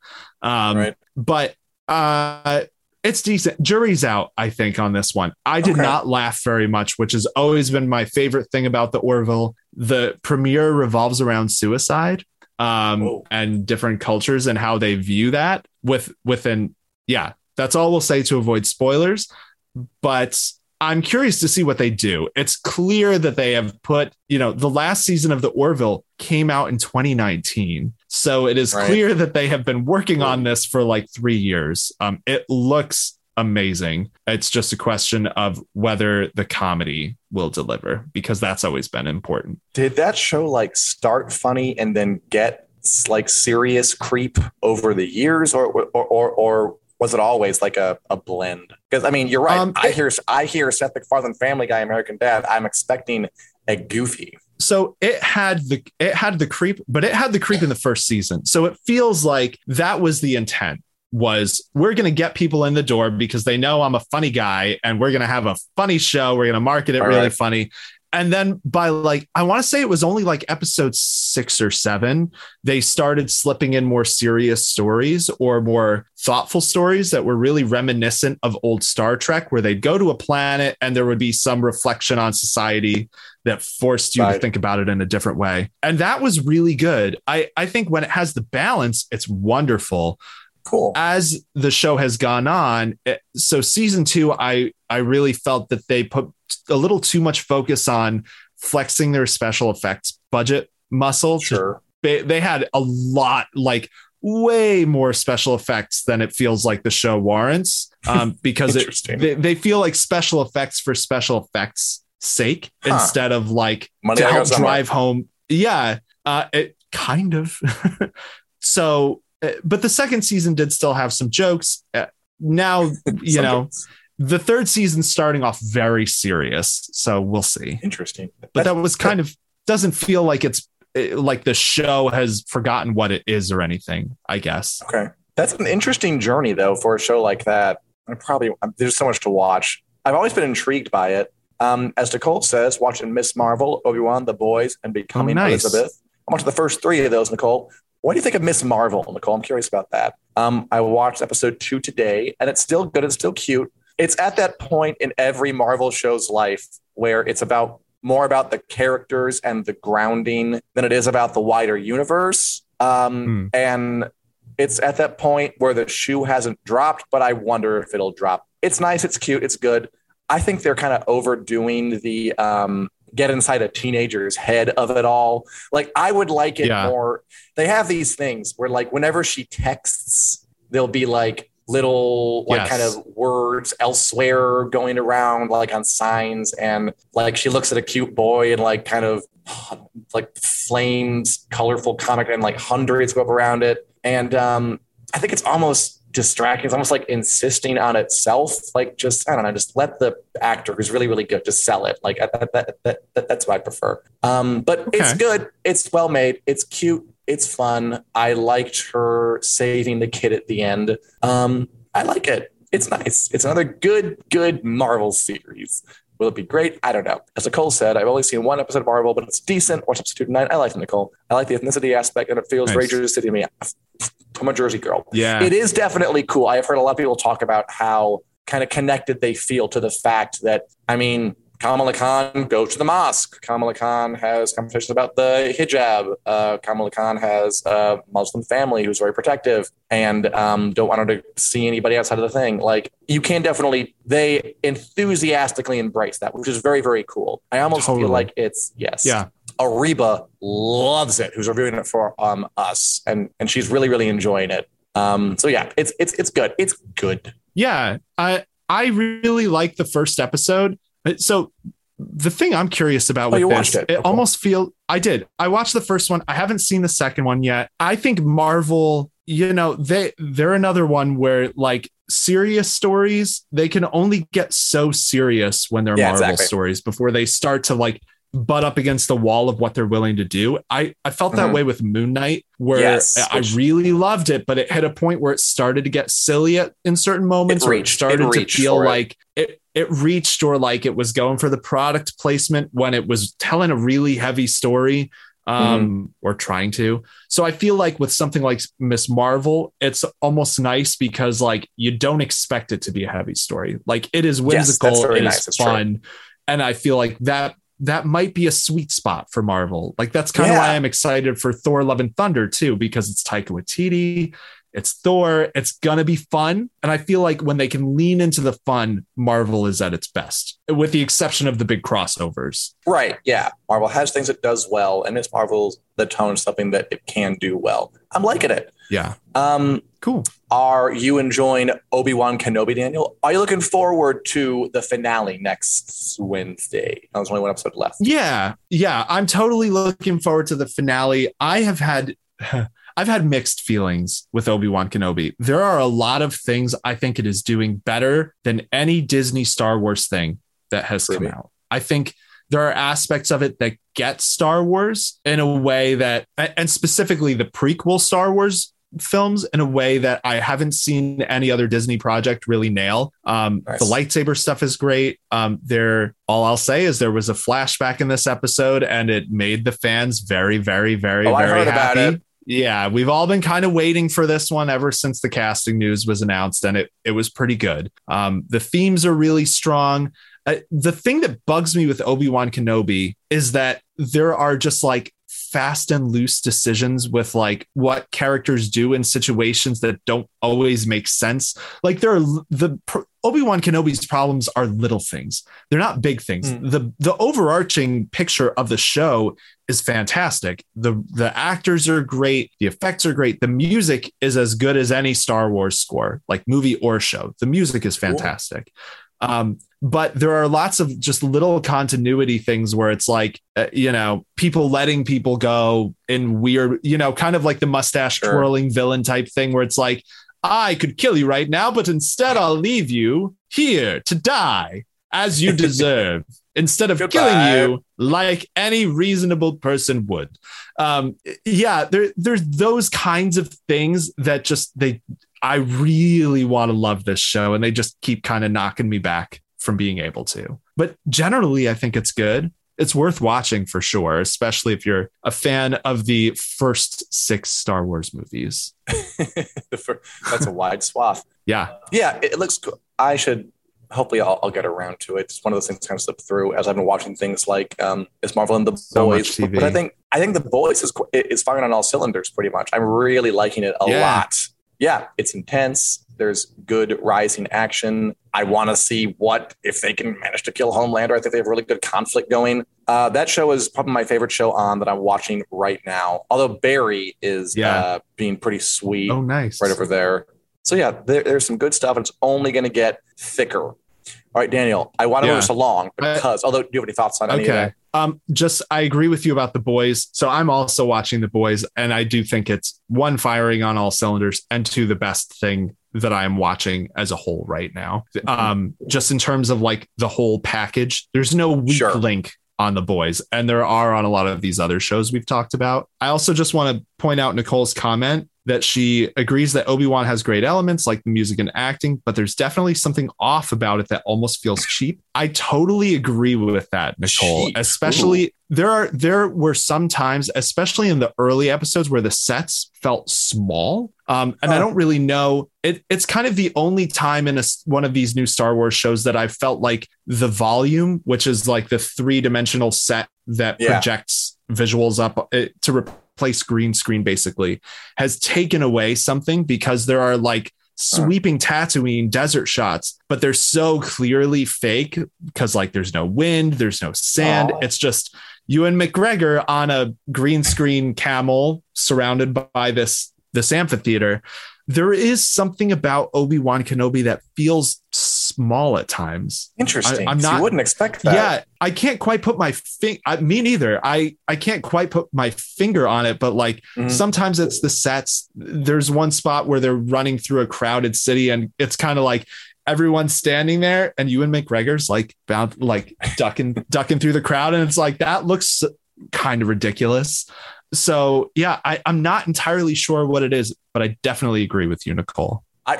But it's decent. Jury's out, I think, on this one. I did not laugh very much, which has always been my favorite thing about the Orville. The premiere revolves around suicide and different cultures and how they view that within. Yeah, that's all we'll say to avoid spoilers. But I'm curious to see what they do. It's clear that they have put, the last season of the Orville came out in 2019. So it is clear that they have been working on this for like 3 years. It looks amazing. It's just a question of whether the comedy will deliver, because that's always been important. Did that show like start funny and then get like serious creep over the years, or was it always like a blend? Because I mean, you're right. I hear Seth MacFarlane, Family Guy, American Dad. I'm expecting a goofy. So it had the creep, but it had the creep in the first season. So it feels like that was the intent. Was we're going to get people in the door because they know I'm a funny guy, and we're going to have a funny show. We're going to market it really funny. And then by I want to say it was only like episode 6 or 7, they started slipping in more serious stories or more thoughtful stories that were really reminiscent of old Star Trek, where they'd go to a planet and there would be some reflection on society that forced you to think about it in a different way. And that was really good. I think when it has the balance, it's wonderful. Cool. As the show has gone on, so season 2, I really felt that they put a little too much focus on flexing their special effects budget muscle. Sure. They had a lot, like way more special effects than it feels like the show warrants, because they feel like special effects for special effects sake instead of like money to help drive home. Yeah, it kind of. So. But the second season did still have some jokes. Now, the third season's starting off very serious. So we'll see. Interesting. But that was kind of doesn't feel like it's like the show has forgotten what it is or anything, I guess. Okay. That's an interesting journey, though, for a show like that. There's so much to watch. I've always been intrigued by it. As Nicole says, watching Miss Marvel, Obi-Wan, The Boys, and Becoming Elizabeth. I watched the first 3 of those, Nicole. What do you think of Miss Marvel, Nicole? I'm curious about that. I watched episode 2 today, and it's still good. It's still cute. It's at that point in every Marvel show's life where it's more about the characters and the grounding than it is about the wider universe. And It's at that point where the shoe hasn't dropped, but I wonder if it'll drop. It's nice. It's cute. It's good. I think they're kind of overdoing the get inside a teenager's head of it all. Like, I would like it more. They have these things where, like, whenever she texts, there'll be like little like kind of words elsewhere going around, like on signs, and like she looks at a cute boy and like kind of like flames, colorful comic, and like hundreds go up around it. And I think it's almost distracting. It's almost like insisting on itself. Like, just, I don't know, just let the actor who's really, really good just sell it. Like that's what I prefer. But it's good. It's well made. It's cute. It's fun. I liked her saving the kid at the end. I like it. It's nice. It's another good Marvel series. Will it be great? I don't know. As Nicole said, I've only seen one episode of Marvel, but it's decent. Watch episode 2 tonight. I like Nicole. I like the ethnicity aspect, and it feels very Jersey City to me. I'm a Jersey girl. Yeah. It is definitely cool. I have heard a lot of people talk about how kind of connected they feel to the fact that, I mean, Kamala Khan goes to the mosque. Kamala Khan has conversations about the hijab. Kamala Khan has a Muslim family who's very protective and don't want her to see anybody outside of the thing. Like, you can definitely, they enthusiastically embrace that, which is very, very cool. I almost feel like it's, Ariba loves it, who's reviewing it for us, and she's really, really enjoying it. So yeah, it's good. It's good. Yeah, I really like the first episode. So the thing I'm curious about with this, it almost feel I did. I watched the first one. I haven't seen the second one yet. I think Marvel, you know, they're another one where, like, serious stories, they can only get so serious when they're Marvel stories before they start to like butt up against the wall of what they're willing to do. I felt that way with Moon Knight, where I really loved it, but it hit a point where it started to get silly in certain moments, where it started to feel like it reached, or like it was going for the product placement when it was telling a really heavy story, or trying to. So I feel like with something like Miss Marvel, it's almost nice because, like, you don't expect it to be a heavy story. Like, it is whimsical, it is fun. And I feel like that might be a sweet spot for Marvel. Like, that's kind of why I'm excited for Thor: Love and Thunder too, because it's Taika Waititi, it's Thor, it's gonna be fun. And I feel like when they can lean into the fun, Marvel is at its best, with the exception of the big crossovers. Right. Yeah. Marvel has things it does well, and Miss Marvel's the tone, something that it can do well. I'm liking it. Yeah. Cool. Are you enjoying Obi-Wan Kenobi, Daniel? Are you looking forward to the finale next Wednesday? There's only one episode left. Yeah. I'm totally looking forward to the finale. I've had mixed feelings with Obi-Wan Kenobi. There are a lot of things I think it is doing better than any Disney Star Wars thing that has come out. I think there are aspects of it that get Star Wars in a way that, and specifically the prequel Star Wars films, in a way that I haven't seen any other Disney project really nail. The lightsaber stuff is great. All I'll say is there was a flashback in this episode, and it made the fans very, very, very, very happy. About it. Yeah, we've all been kind of waiting for this one ever since the casting news was announced, and it was pretty good. The themes are really strong. The thing that bugs me with Obi-Wan Kenobi is that there are just like fast and loose decisions with like what characters do in situations that don't always make sense. Like, Obi-Wan Kenobi's problems are little things. They're not big things. The overarching picture of the show is fantastic. The actors are great. The effects are great. The music is as good as any Star Wars score, like movie or show. The music is fantastic. Cool. But there are lots of just little continuity things where it's like, people letting people go in weird, kind of like the mustache twirling villain type thing, where it's like, I could kill you right now, but instead I'll leave you here to die as you deserve, instead of killing you like any reasonable person would. There's those kinds of things that I really want to love this show, and they just keep kind of knocking me back from being able to. But generally, I think it's good. It's worth watching for sure, especially if you're a fan of the first 6 Star Wars movies. That's a wide swath. Yeah. Yeah, it looks cool. I should hopefully I'll get around to it. It's one of those things that kind of slip through as I've been watching things like Ms. Marvel and The Boys. But I think The Boys is firing on all cylinders pretty much. I'm really liking it a lot. Yeah, it's intense. There's good rising action. I want to see if they can manage to kill Homelander. I think they have really good conflict going. That show is probably my favorite show on that I'm watching right now. Although Barry is being pretty sweet. Oh, nice. Right over there. So yeah, there's some good stuff, and it's only going to get thicker. All right, Daniel, I want to move this along because, although, do you have any thoughts on any of that? I agree with you about The Boys. So I'm also watching The Boys, and I do think it's one, firing on all cylinders, and two, the best thing that I'm watching as a whole right now. Just in terms of like the whole package, there's no weak link on The Boys, and there are on a lot of these other shows we've talked about. I also just want to point out Nicole's comment that she agrees that Obi-Wan has great elements like the music and acting, but there's definitely something off about it that almost feels cheap. I totally agree with that, Nicole. Cheap. Especially there were some times, especially in the early episodes, where the sets felt small. I don't really know. It's kind of the only time in one of these new Star Wars shows that I felt like the volume, which is like the 3-dimensional set that projects visuals up to replace green screen, basically, has taken away something, because there are like sweeping Tatooine desert shots, but they're so clearly fake because like there's no wind, there's no sand. It's just Ewan McGregor on a green screen camel surrounded by this amphitheater. There is something about Obi-Wan Kenobi that feels small at times. Interesting. I'm not, you wouldn't expect that. Yeah, I can't quite put my me neither. I can't quite put my finger on it, but like sometimes it's the sets. There's one spot where they're running through a crowded city, and it's kind of like everyone's standing there, and Ewan McGregor's like ducking through the crowd, and it's like that looks kind of ridiculous. So yeah, I'm not entirely sure what it is, but I definitely agree with you, Nicole.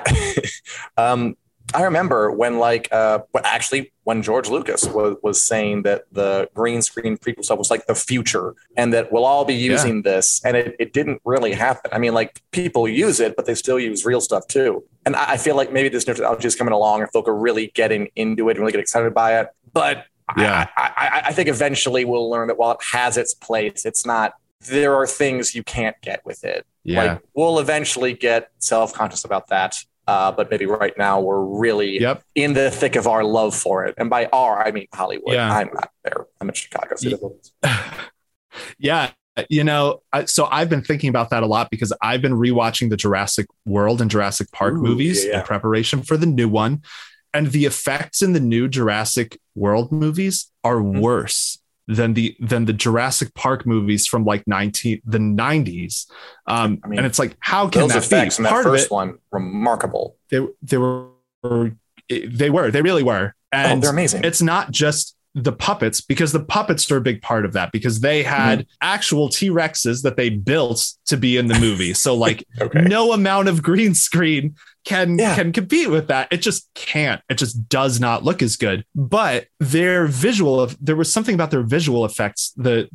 I remember when when George Lucas was saying that the green screen prequel stuff was like the future, and that we'll all be using this, and it didn't really happen. I mean, like, people use it, but they still use real stuff too. And I feel like maybe this new technology is coming along, and folk are really getting into it and really get excited by it. But I think eventually we'll learn that while it has its place, it's not. There are things you can't get with it. Yeah. Like, we'll eventually get self-conscious about that. But maybe right now we're really in the thick of our love for it. And by our, I mean Hollywood. Yeah. I'm not there. I'm in Chicago. Yeah. So I've been thinking about that a lot, because I've been rewatching the Jurassic World and Jurassic Park movies in preparation for the new one. And the effects in the new Jurassic World movies are worse than the Jurassic Park movies from like the 90s. And it's like, how can those that effects be? In that first one, remarkable. They really were. And they're amazing. It's not just the puppets, because the puppets are a big part of that, because they had actual T-Rexes that they built to be in the movie. So like no amount of green screen can compete with that. It just can't. It just does not look as good. But there was something about their visual effects, the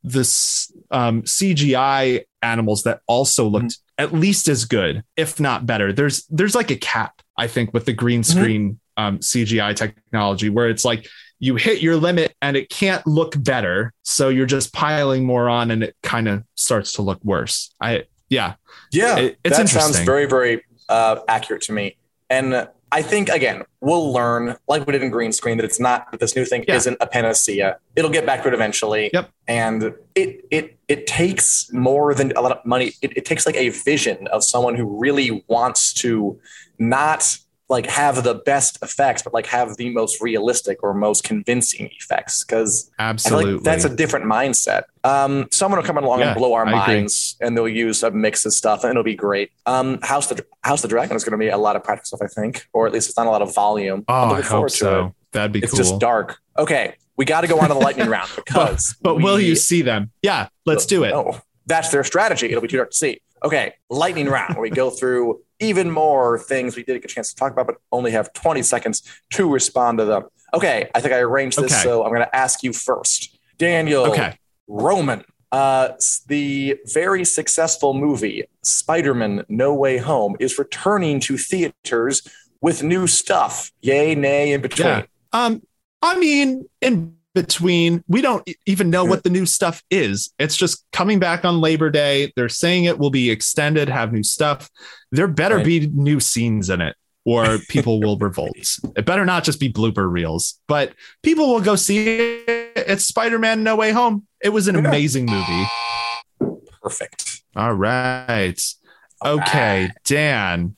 CGI animals that also looked at least as good, if not better. There's like a cap, I think, with the green screen CGI technology, where it's like you hit your limit and it can't look better, so you're just piling more on, and it kind of starts to look worse. It's that interesting. Sounds very, very accurate to me. And I think, again, we'll learn, like we did in green screen, that this new thing isn't a panacea. It'll get back to it eventually. Yep. And it takes more than a lot of money. It takes like a vision of someone who really wants to not like have the best effects, but like have the most realistic or most convincing effects. Because absolutely, like that's a different mindset. Someone will come along and blow our minds, and they'll use a mix of stuff, and it'll be great. House the Dragon is going to be a lot of practical stuff, I think, or at least it's not a lot of volume. I'm looking forward to it. That'd be cool. It's just dark. Okay, we got to go on to the lightning round, because but will you see them? Yeah, let's do it. No, that's their strategy. It'll be too dark to see. Okay, lightning round, where we go through even more things we didn't get a chance to talk about, but only have 20 seconds to respond to them. Okay, I think I arranged this, so I'm going to ask you first. Daniel Roman, the very successful movie Spider-Man No Way Home is returning to theaters with new stuff. Yay, nay, in between. Yeah. I mean, in between, we don't even know what the new stuff is. It's just coming back on Labor Day. They're saying it will be extended, have new stuff. There better be new scenes in it, or people will revolt. It better not just be blooper reels, but people will go see it. It's Spider-Man No Way Home. It was an amazing movie. Perfect. All right. Okay, Dan.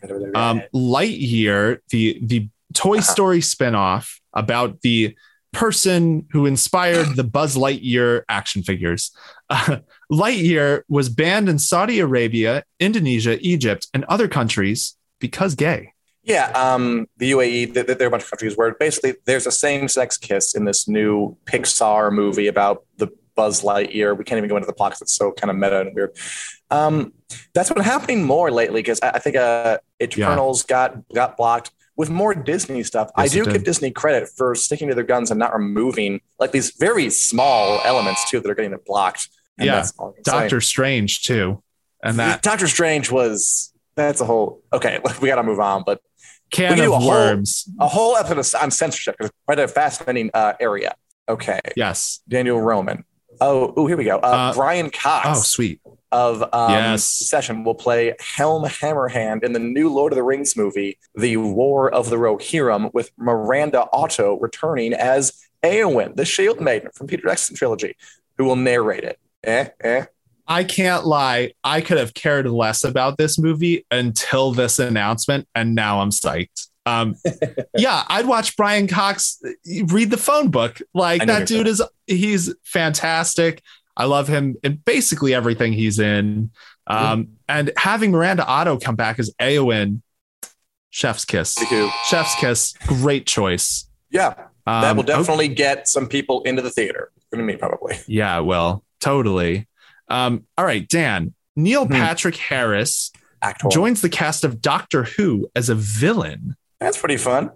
Lightyear, the Toy Story spinoff about the person who inspired the Buzz Lightyear action figures. Lightyear was banned in Saudi Arabia, Indonesia, Egypt, and other countries because gay. Yeah, the UAE, there are a bunch of countries where basically there's a same-sex kiss in this new Pixar movie about the Buzz Lightyear. We can't even go into the plot because it's so kind of meta and weird. That's been happening more lately because I think Eternals got blocked. With more Disney stuff, yes, I do give Disney credit for sticking to their guns and not removing like these very small elements too that are getting it blocked. And yeah, Doctor Strange too, and that Doctor Strange that's a whole. Okay, we got to move on, but can of worms. A whole episode on censorship because it's quite a fascinating area. Okay. Yes. Daniel Roman. Oh, here we go. Brian Cox. Oh, sweet. Of Session will play Helm Hammerhand in the new Lord of the Rings movie, The War of the Rohirrim, with Miranda Otto returning as Éowyn, the Shield Maiden from Peter Jackson trilogy, who will narrate it. I can't lie. I could have cared less about this movie until this announcement, and now I'm psyched. Yeah, I'd watch Brian Cox read the phone book. Like that dude he's fantastic. I love him in basically everything he's in. And having Miranda Otto come back as Éowyn, chef's kiss. Chef's kiss. Great choice. Yeah, that will definitely get some people into the theater. Me, probably. Yeah, well, totally. All right, Dan. Neil Patrick Harris joins the cast of Doctor Who as a villain. That's pretty fun.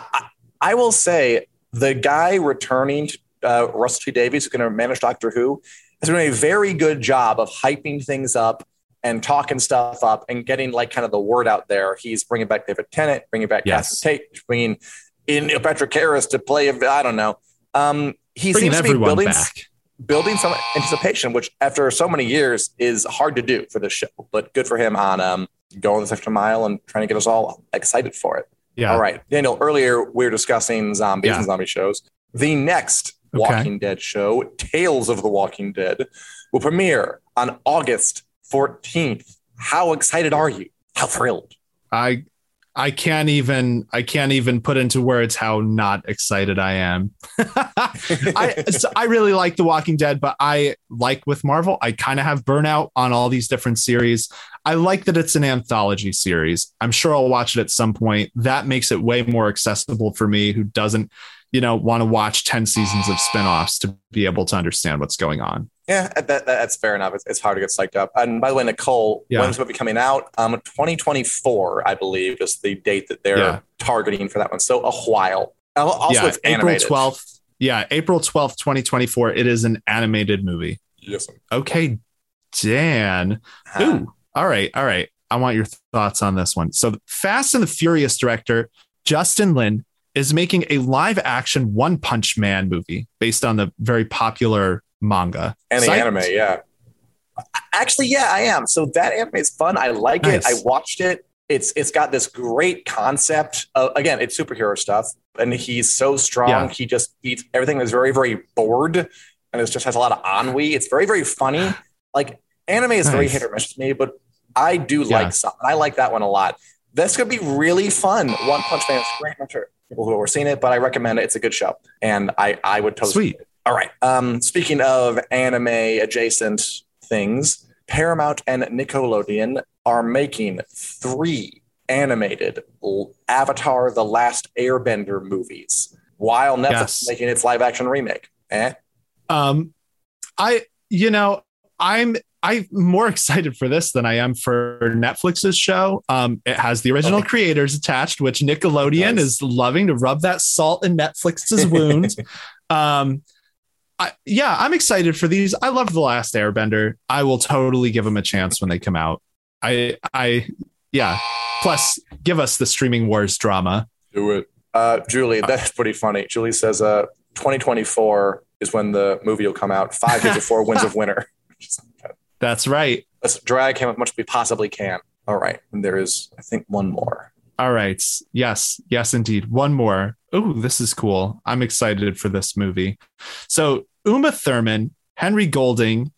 I will say the guy returning, Russell T Davies, who's going to manage Doctor Who, is doing a very good job of hyping things up and talking stuff up and getting like kind of the word out there. He's bringing back David Tennant, bringing back Catherine Tate, bringing in Neil Patrick Harris to play. I don't know. He seems to be building some anticipation, which after so many years is hard to do for this show. But good for him on going this extra mile and trying to get us all excited for it. Yeah. All right, Daniel. Earlier we were discussing zombies and zombie shows. The next Walking Dead show, Tales of the Walking Dead, will premiere on August 14th. How excited are you? How thrilled? I can't even put into words how not excited I am. I really like The Walking Dead, but I like with Marvel, I kind of have burnout on all these different series. I like that it's an anthology series. I'm sure I'll watch it at some point. That makes it way more accessible for me who doesn't, want to watch 10 seasons of spinoffs to be able to understand what's going on. Yeah, that's fair enough. It's hard to get psyched up. And by the way, Nicole, when's this movie coming out? 2024, I believe, is the date that they're targeting for that one. So a while. Also, it's animated. April 12th. Yeah, April 12th, 2024. It is an animated movie. Yes. Okay, Dan. Ooh, all right. I want your thoughts on this one. So Fast and the Furious director Justin Lin is making a live-action One Punch Man movie based on the very popular manga and the anime. Yeah, actually, I am. So that anime is fun. I like it. I watched it. It's got this great concept. Again, it's superhero stuff, and he's so strong. Yeah. He just eats everything. Is very, very bored, and it just has a lot of ennui. It's very, very funny. Like anime is very hit or miss to me, but I do like some. I like that one a lot. This could be really fun. One Punch Man is great. I'm sure people who have seen it, but I recommend it. It's a good show, and I would totally. Sweet. All right. Speaking of anime adjacent things, Paramount and Nickelodeon are making 3 animated Avatar: The Last Airbender movies, while Netflix is making its live action remake. I'm more excited for this than I am for Netflix's show. It has the original creators attached, which Nickelodeon is loving to rub that salt in Netflix's wound. I'm excited for these. I love The Last Airbender. I will totally give them a chance when they come out. I Yeah. Plus, give us the streaming wars drama. Do it. Julie, that's pretty funny. Julie says 2024 is when the movie will come out, 5 years before Winds of Winter. That's right. Let's drag him as much as we possibly can. All right. And there is, I think, one more. All right. Yes, indeed. One more. Oh, this is cool. I'm excited for this movie. So Uma Thurman and Henry Golding,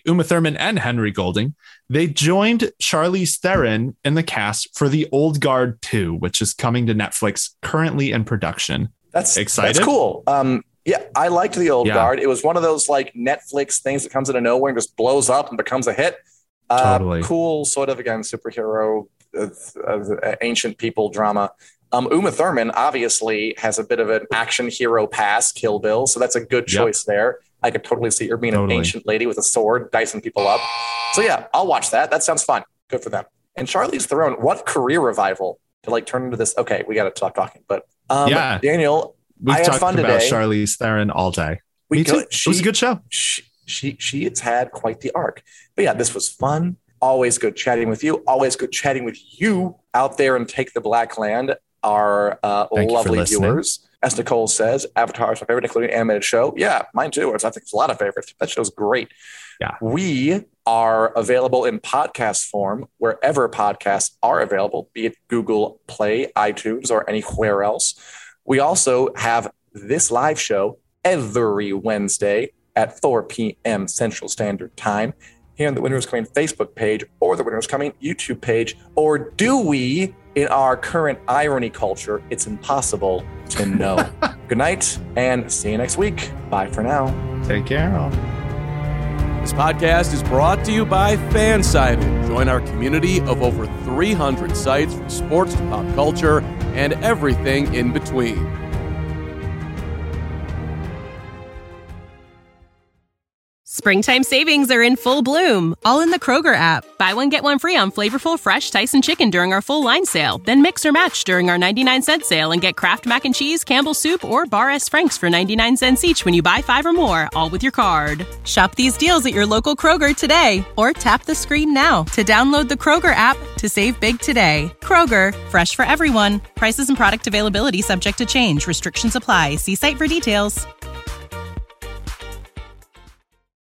they joined Charlize Theron in the cast for The Old Guard 2, which is coming to Netflix, currently in production. That's excited. That's cool. Yeah, I liked The Old Guard. It was one of those like Netflix things that comes out of nowhere and just blows up and becomes a hit. Totally. Cool, sort of, again, superhero, ancient people drama. Uma Thurman obviously has a bit of an action hero past, Kill Bill, so that's a good choice there. I could totally see her being an ancient lady with a sword, dicing people up. So yeah, I'll watch that. That sounds fun. Good for them. And Charlize Theron, what career revival to like turn into this? Okay, we got to stop talking. But Daniel, we've talked fun about today. Charlize Theron all day. Me too. It was a good show. She has had quite the arc. But yeah, this was fun. Always good chatting with you. Always good chatting with you out there in Take the Black Land, our lovely viewers. As Nicole says, Avatar is my favorite, including animated show. Yeah, mine too. I think it's a lot of favorites. That show's great. Yeah. We are available in podcast form wherever podcasts are available, be it Google Play, iTunes, or anywhere else. We also have this live show every Wednesday at 4 p.m. Central Standard Time here on the Winter is Coming Facebook page or the Winter is Coming YouTube page. Or do we, in our current irony culture, it's impossible to know. Good night and see you next week. Bye for now. Take care. This podcast is brought to you by Fansided. Join our community of over 300 sites from sports to pop culture and everything in between. Springtime savings are in full bloom, all in the Kroger app. Buy one, get one free on flavorful, fresh Tyson chicken during our full line sale. Then mix or match during our 99-cent sale and get Kraft Mac and Cheese, Campbell's Soup, or Bar S. Frank's for 99 cents each when you buy 5 or more, all with your card. Shop these deals at your local Kroger today, or tap the screen now to download the Kroger app to save big today. Kroger, fresh for everyone. Prices and product availability subject to change. Restrictions apply. See site for details.